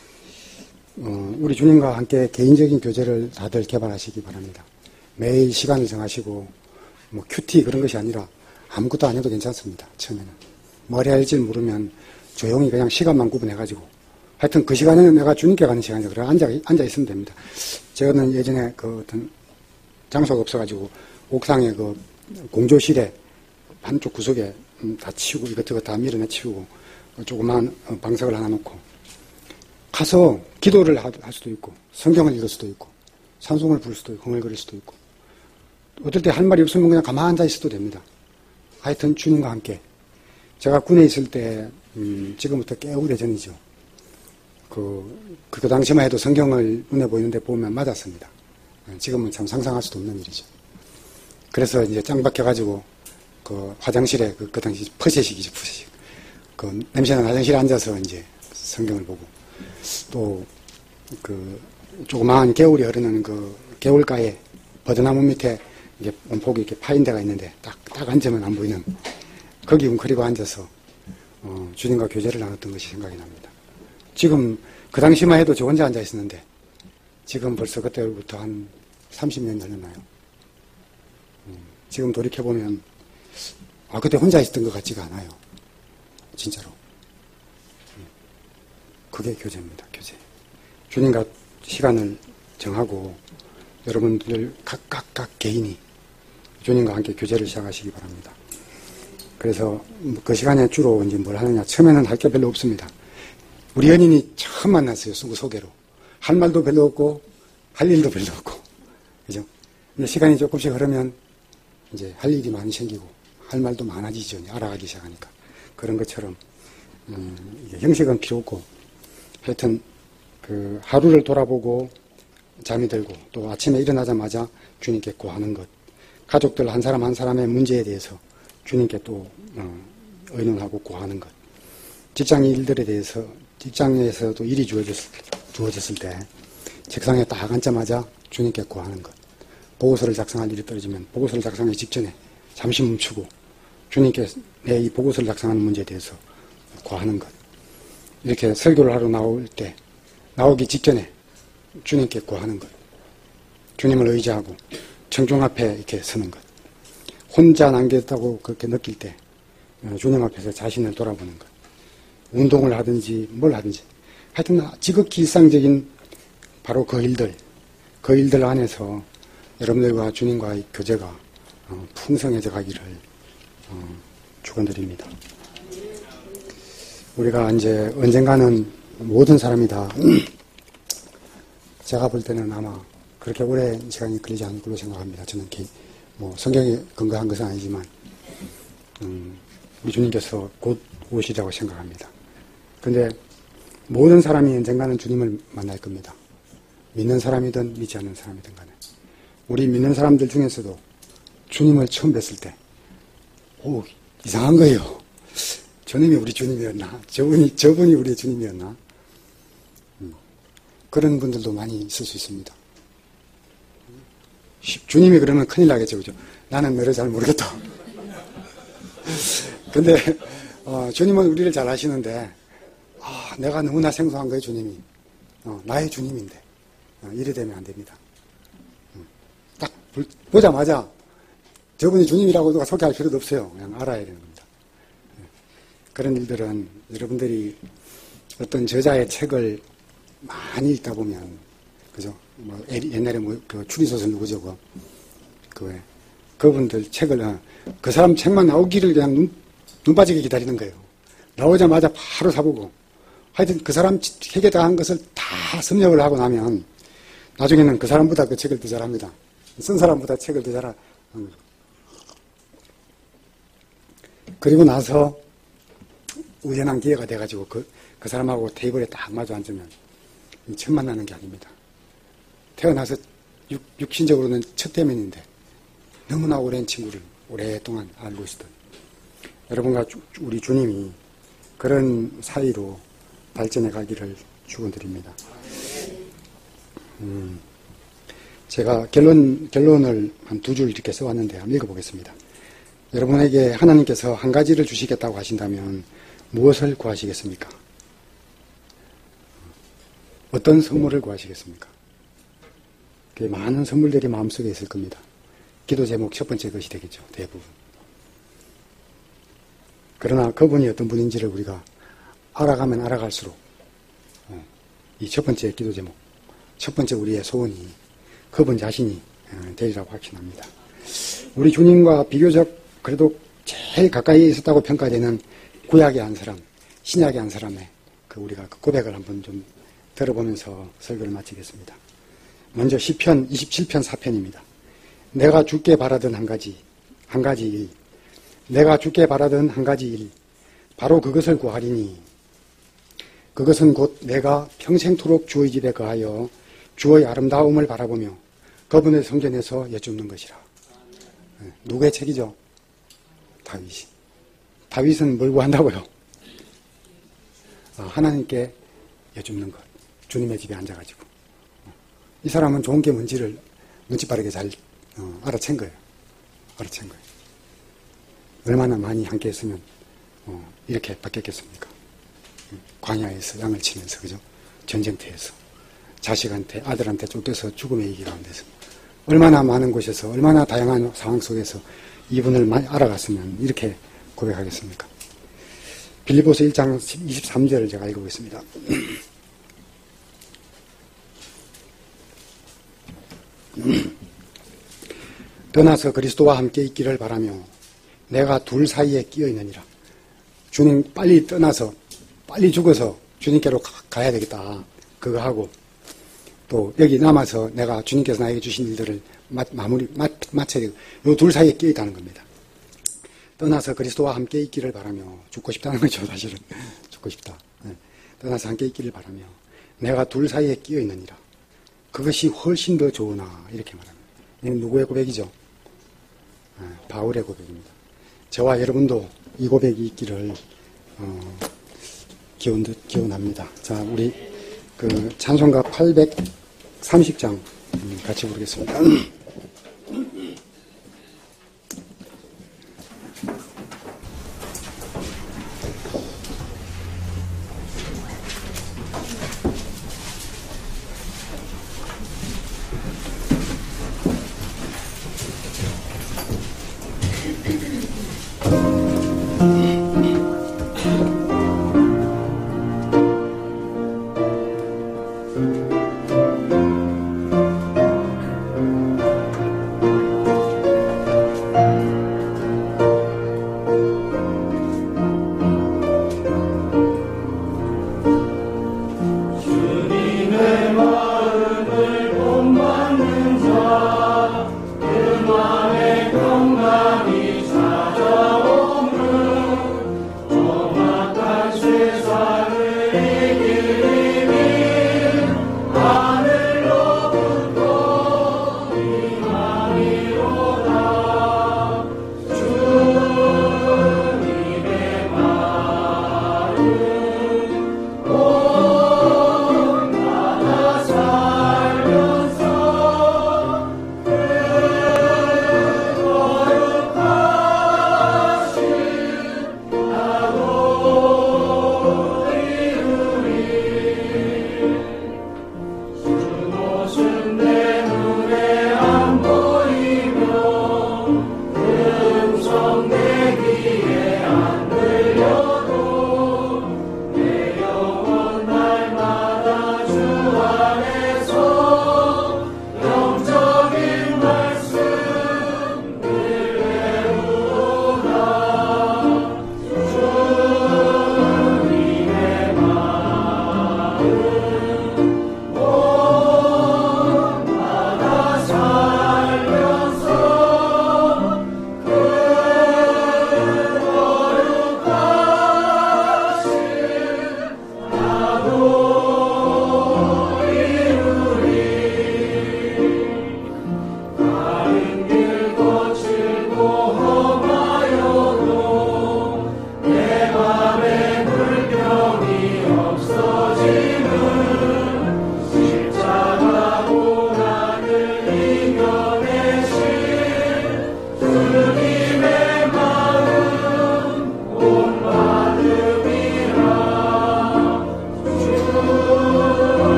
[SPEAKER 1] 우리 주님과 함께 개인적인 교제를 다들 개발하시기 바랍니다. 매일 시간을 정하시고 큐티 그런 것이 아니라 아무것도 안 해도 괜찮습니다. 처음에는 뭘 해야 할지 모르면 조용히 그냥 시간만 구분해가지고 하여튼 그 시간에는 내가 주님께 가는 시간이죠. 그래 앉아 있으면 됩니다. 저는 예전에 어떤 장소가 없어가지고 옥상에 공조실에 한쪽 구석에 다 치우고 이것저것 다 밀어내 치우고 조그만 방석을 하나 놓고 가서 기도를 할 수도 있고 성경을 읽을 수도 있고 찬송을 부를 수도 있고 흥얼거릴 수도 있고 어떨 때 할 말이 없으면 그냥 가만히 앉아 있어도 됩니다. 하여튼 주님과 함께 제가 군에 있을 때 지금부터 꽤 오래전이죠. 그 당시만 해도 성경을 눈에 보이는데 보면 맞았습니다. 지금은 참 상상할 수도 없는 일이죠. 그래서 이제 짱 박혀가지고 화장실에 그 당시 퍼세식이죠, 퍼세식. 냄새나는 화장실에 앉아서 이제 성경을 보고 또 조그마한 개울이 흐르는 개울가에 버드나무 밑에 이게 원폭이 이렇게 파인 데가 있는데 딱 앉으면 안 보이는 거기 웅크리고 앉아서 주님과 교제를 나눴던 것이 생각이 납니다. 지금 그 당시만 해도 저 혼자 앉아 있었는데 지금 벌써 그때부터 한 30년 전이나요. 지금 돌이켜보면 그때 혼자 있었던 것 같지가 않아요. 진짜로. 그게 교제입니다. 교제. 주님과 시간을 정하고 여러분들 각각 개인이 주님과 함께 교제를 시작하시기 바랍니다. 그래서 그 시간에 주로 이제 뭘 하느냐. 처음에는 할 게 별로 없습니다. 우리 연인이 처음 만났어요. 소개로. 할 말도 별로 없고 할 일도 별로 없고. 그죠? 근데 시간이 조금씩 흐르면 이제 할 일이 많이 생기고 할 말도 많아지죠. 알아가기 시작하니까. 그런 것처럼 이게 형식은 필요 없고 하여튼 하루를 돌아보고 잠이 들고 또 아침에 일어나자마자 주님께 구하는 것, 가족들 한 사람 한 사람의 문제에 대해서 주님께 또 의논하고 구하는 것, 직장 일들에 대해서 직장에서도 일이 주어졌을 때 책상에 딱 앉자마자 주님께 구하는 것, 보고서를 작성할 일이 떨어지면 보고서를 작성하기 직전에 잠시 멈추고 주님께 내 이 보고서를 작성하는 문제에 대해서 고하는 것. 이렇게 설교를 하러 나오기 직전에 주님께 고하는 것. 주님을 의지하고 청중 앞에 이렇게 서는 것. 혼자 남겼다고 그렇게 느낄 때 주님 앞에서 자신을 돌아보는 것. 운동을 하든지 뭘 하든지 하여튼 지극히 일상적인 바로 그 일들 안에서 여러분들과 주님과의 교제가 풍성해져 가기를 축원드립니다. 우리가 이제 언젠가는 모든 사람이 다 제가 볼 때는 아마 그렇게 오래 시간이 걸리지 않을 걸로 생각합니다. 저는 성경에 근거한 것은 아니지만 우리 주님께서 곧 오시리라고 생각합니다. 그런데 모든 사람이 언젠가는 주님을 만날 겁니다. 믿는 사람이든 믿지 않는 사람이든 간에. 우리 믿는 사람들 중에서도 주님을 처음 뵀을 때 이상한 거예요. 저님이 우리 주님이었나? 저분이 우리 주님이었나? 그런 분들도 많이 있을 수 있습니다. 주님이 그러면 큰일 나겠죠. 그죠? 나는 너를 잘 모르겠다. 근데 주님은 우리를 잘 아시는데 내가 너무나 생소한 거예요. 주님이. 나의 주님인데 이래 되면 안 됩니다. 딱 보자마자 저분이 주님이라고 누가 소개할 필요도 없어요. 그냥 알아야 되는 겁니다. 그런 일들은 여러분들이 어떤 저자의 책을 많이 읽다 보면, 그죠? 옛날에 그 추리소설 누구죠? 그분들 책을, 그 사람 책만 나오기를 그냥 눈 빠지게 기다리는 거예요. 나오자마자 바로 사보고, 하여튼 그 사람 책에 대한 것을 다 섭렵을 하고 나면, 나중에는 그 사람보다 그 책을 더 잘합니다. 쓴 사람보다 책을 더 잘하는 거죠. 그리고 나서 우연한 기회가 돼가지고 그 사람하고 테이블에 딱 마주 앉으면 처음 만나는 게 아닙니다. 태어나서 육신적으로는 첫 대면인데 너무나 오랜 친구를 오랫동안 알고 있었던 여러분과 우리 주님이 그런 사이로 발전해 가기를 축원드립니다. 제가 결론을 한 2줄 이렇게 써왔는데 한번 읽어보겠습니다. 여러분에게 하나님께서 한 가지를 주시겠다고 하신다면 무엇을 구하시겠습니까? 어떤 선물을 구하시겠습니까? 많은 선물들이 마음속에 있을 겁니다. 기도 제목 첫 번째 것이 되겠죠. 대부분. 그러나 그분이 어떤 분인지를 우리가 알아가면 알아갈수록 이 첫 번째 기도 제목, 첫 번째 우리의 소원이 그분 자신이 되리라고 확신합니다. 우리 주님과 비교적 그래도 제일 가까이 있었다고 평가되는 구약의 한 사람, 신약의 한 사람의 우리가 그 고백을 한번 좀 들어보면서 설교를 마치겠습니다. 먼저 시편 27편 4편입니다. 내가 주께 바라던 한 가지 일, 내가 주께 바라던 한 가지 일, 바로 그것을 구하리니 그것은 곧 내가 평생토록 주의 집에 거하여 주의 아름다움을 바라보며 그분의 성전에서 여쭙는 것이라. 누구의 책이죠? 다윗이. 다윗은 뭘 구한다고요? 하나님께 여쭙는 것. 주님의 집에 앉아가지고. 이 사람은 좋은 게 뭔지를 눈치 빠르게 잘 알아챈 거예요. 얼마나 많이 함께 했으면 이렇게 바뀌었겠습니까? 광야에서 양을 치면서, 그죠? 전쟁터에서. 자식한테, 아들한테 쫓겨서 죽음의 위기 가운데서. 얼마나 많은 곳에서, 얼마나 다양한 상황 속에서 이분을 많이 알아갔으면 이렇게 고백하겠습니까? 빌립보서 1장 23절을 제가 읽어보겠습니다. 떠나서 그리스도와 함께 있기를 바라며 내가 둘 사이에 끼어 있느니라. 주님 빨리 떠나서 빨리 죽어서 주님께로 가야 되겠다. 그거 하고 또 여기 남아서 내가 주님께서 나에게 주신 일들을 마쳐야 되고 이 둘 사이에 끼어 있다는 겁니다. 떠나서 그리스도와 함께 있기를 바라며 죽고 싶다는 거죠. 사실은 죽고 싶다. 떠나서 함께 있기를 바라며 내가 둘 사이에 끼어 있느니라. 그것이 훨씬 더 좋으나 이렇게 말합니다. 이는 누구의 고백이죠? 바울의 고백입니다. 저와 여러분도 이 고백이 있기를 기원합니다. 자, 우리 그 찬송가 830장 같이 부르겠습니다.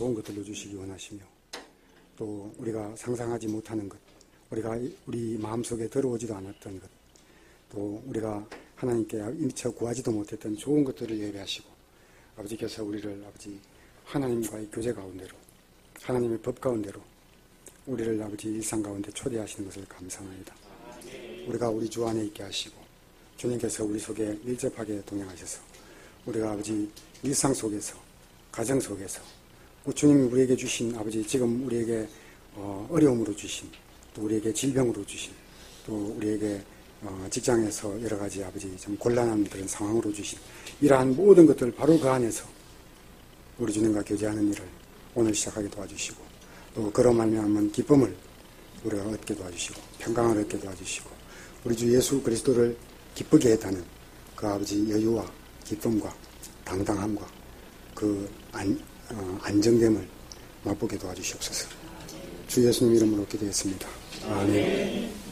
[SPEAKER 1] 좋은 것들로 주시기 원하시며 또 우리가 상상하지 못하는 것, 우리 마음속에 들어오지도 않았던 것, 또 우리가 하나님께 미처 구하지도 못했던 좋은 것들을 예배하시고 아버지께서 우리를 아버지 하나님과의 교제 가운데로 하나님의 법 가운데로 우리를 아버지 일상 가운데 초대하시는 것을 감사합니다. 우리가 우리 주 안에 있게 하시고 주님께서 우리 속에 밀접하게 동행하셔서 우리가 아버지 일상 속에서 가정 속에서 주님이 우리에게 주신 아버지 지금 우리에게 어려움으로 주신 또 우리에게 질병으로 주신 또 우리에게 직장에서 여러 가지 아버지 좀 곤란한 그런 상황으로 주신 이러한 모든 것들 바로 그 안에서 우리 주님과 교제하는 일을 오늘 시작하게 도와주시고 또 그로 말미암은 기쁨을 우리가 얻게 도와주시고 평강을 얻게 도와주시고 우리 주 예수 그리스도를 기쁘게 했다는 그 아버지 여유와 기쁨과 당당함과 그 안정됨을 맛보게 도와주시옵소서. 주 예수님 이름으로 기도했습니다. 아멘.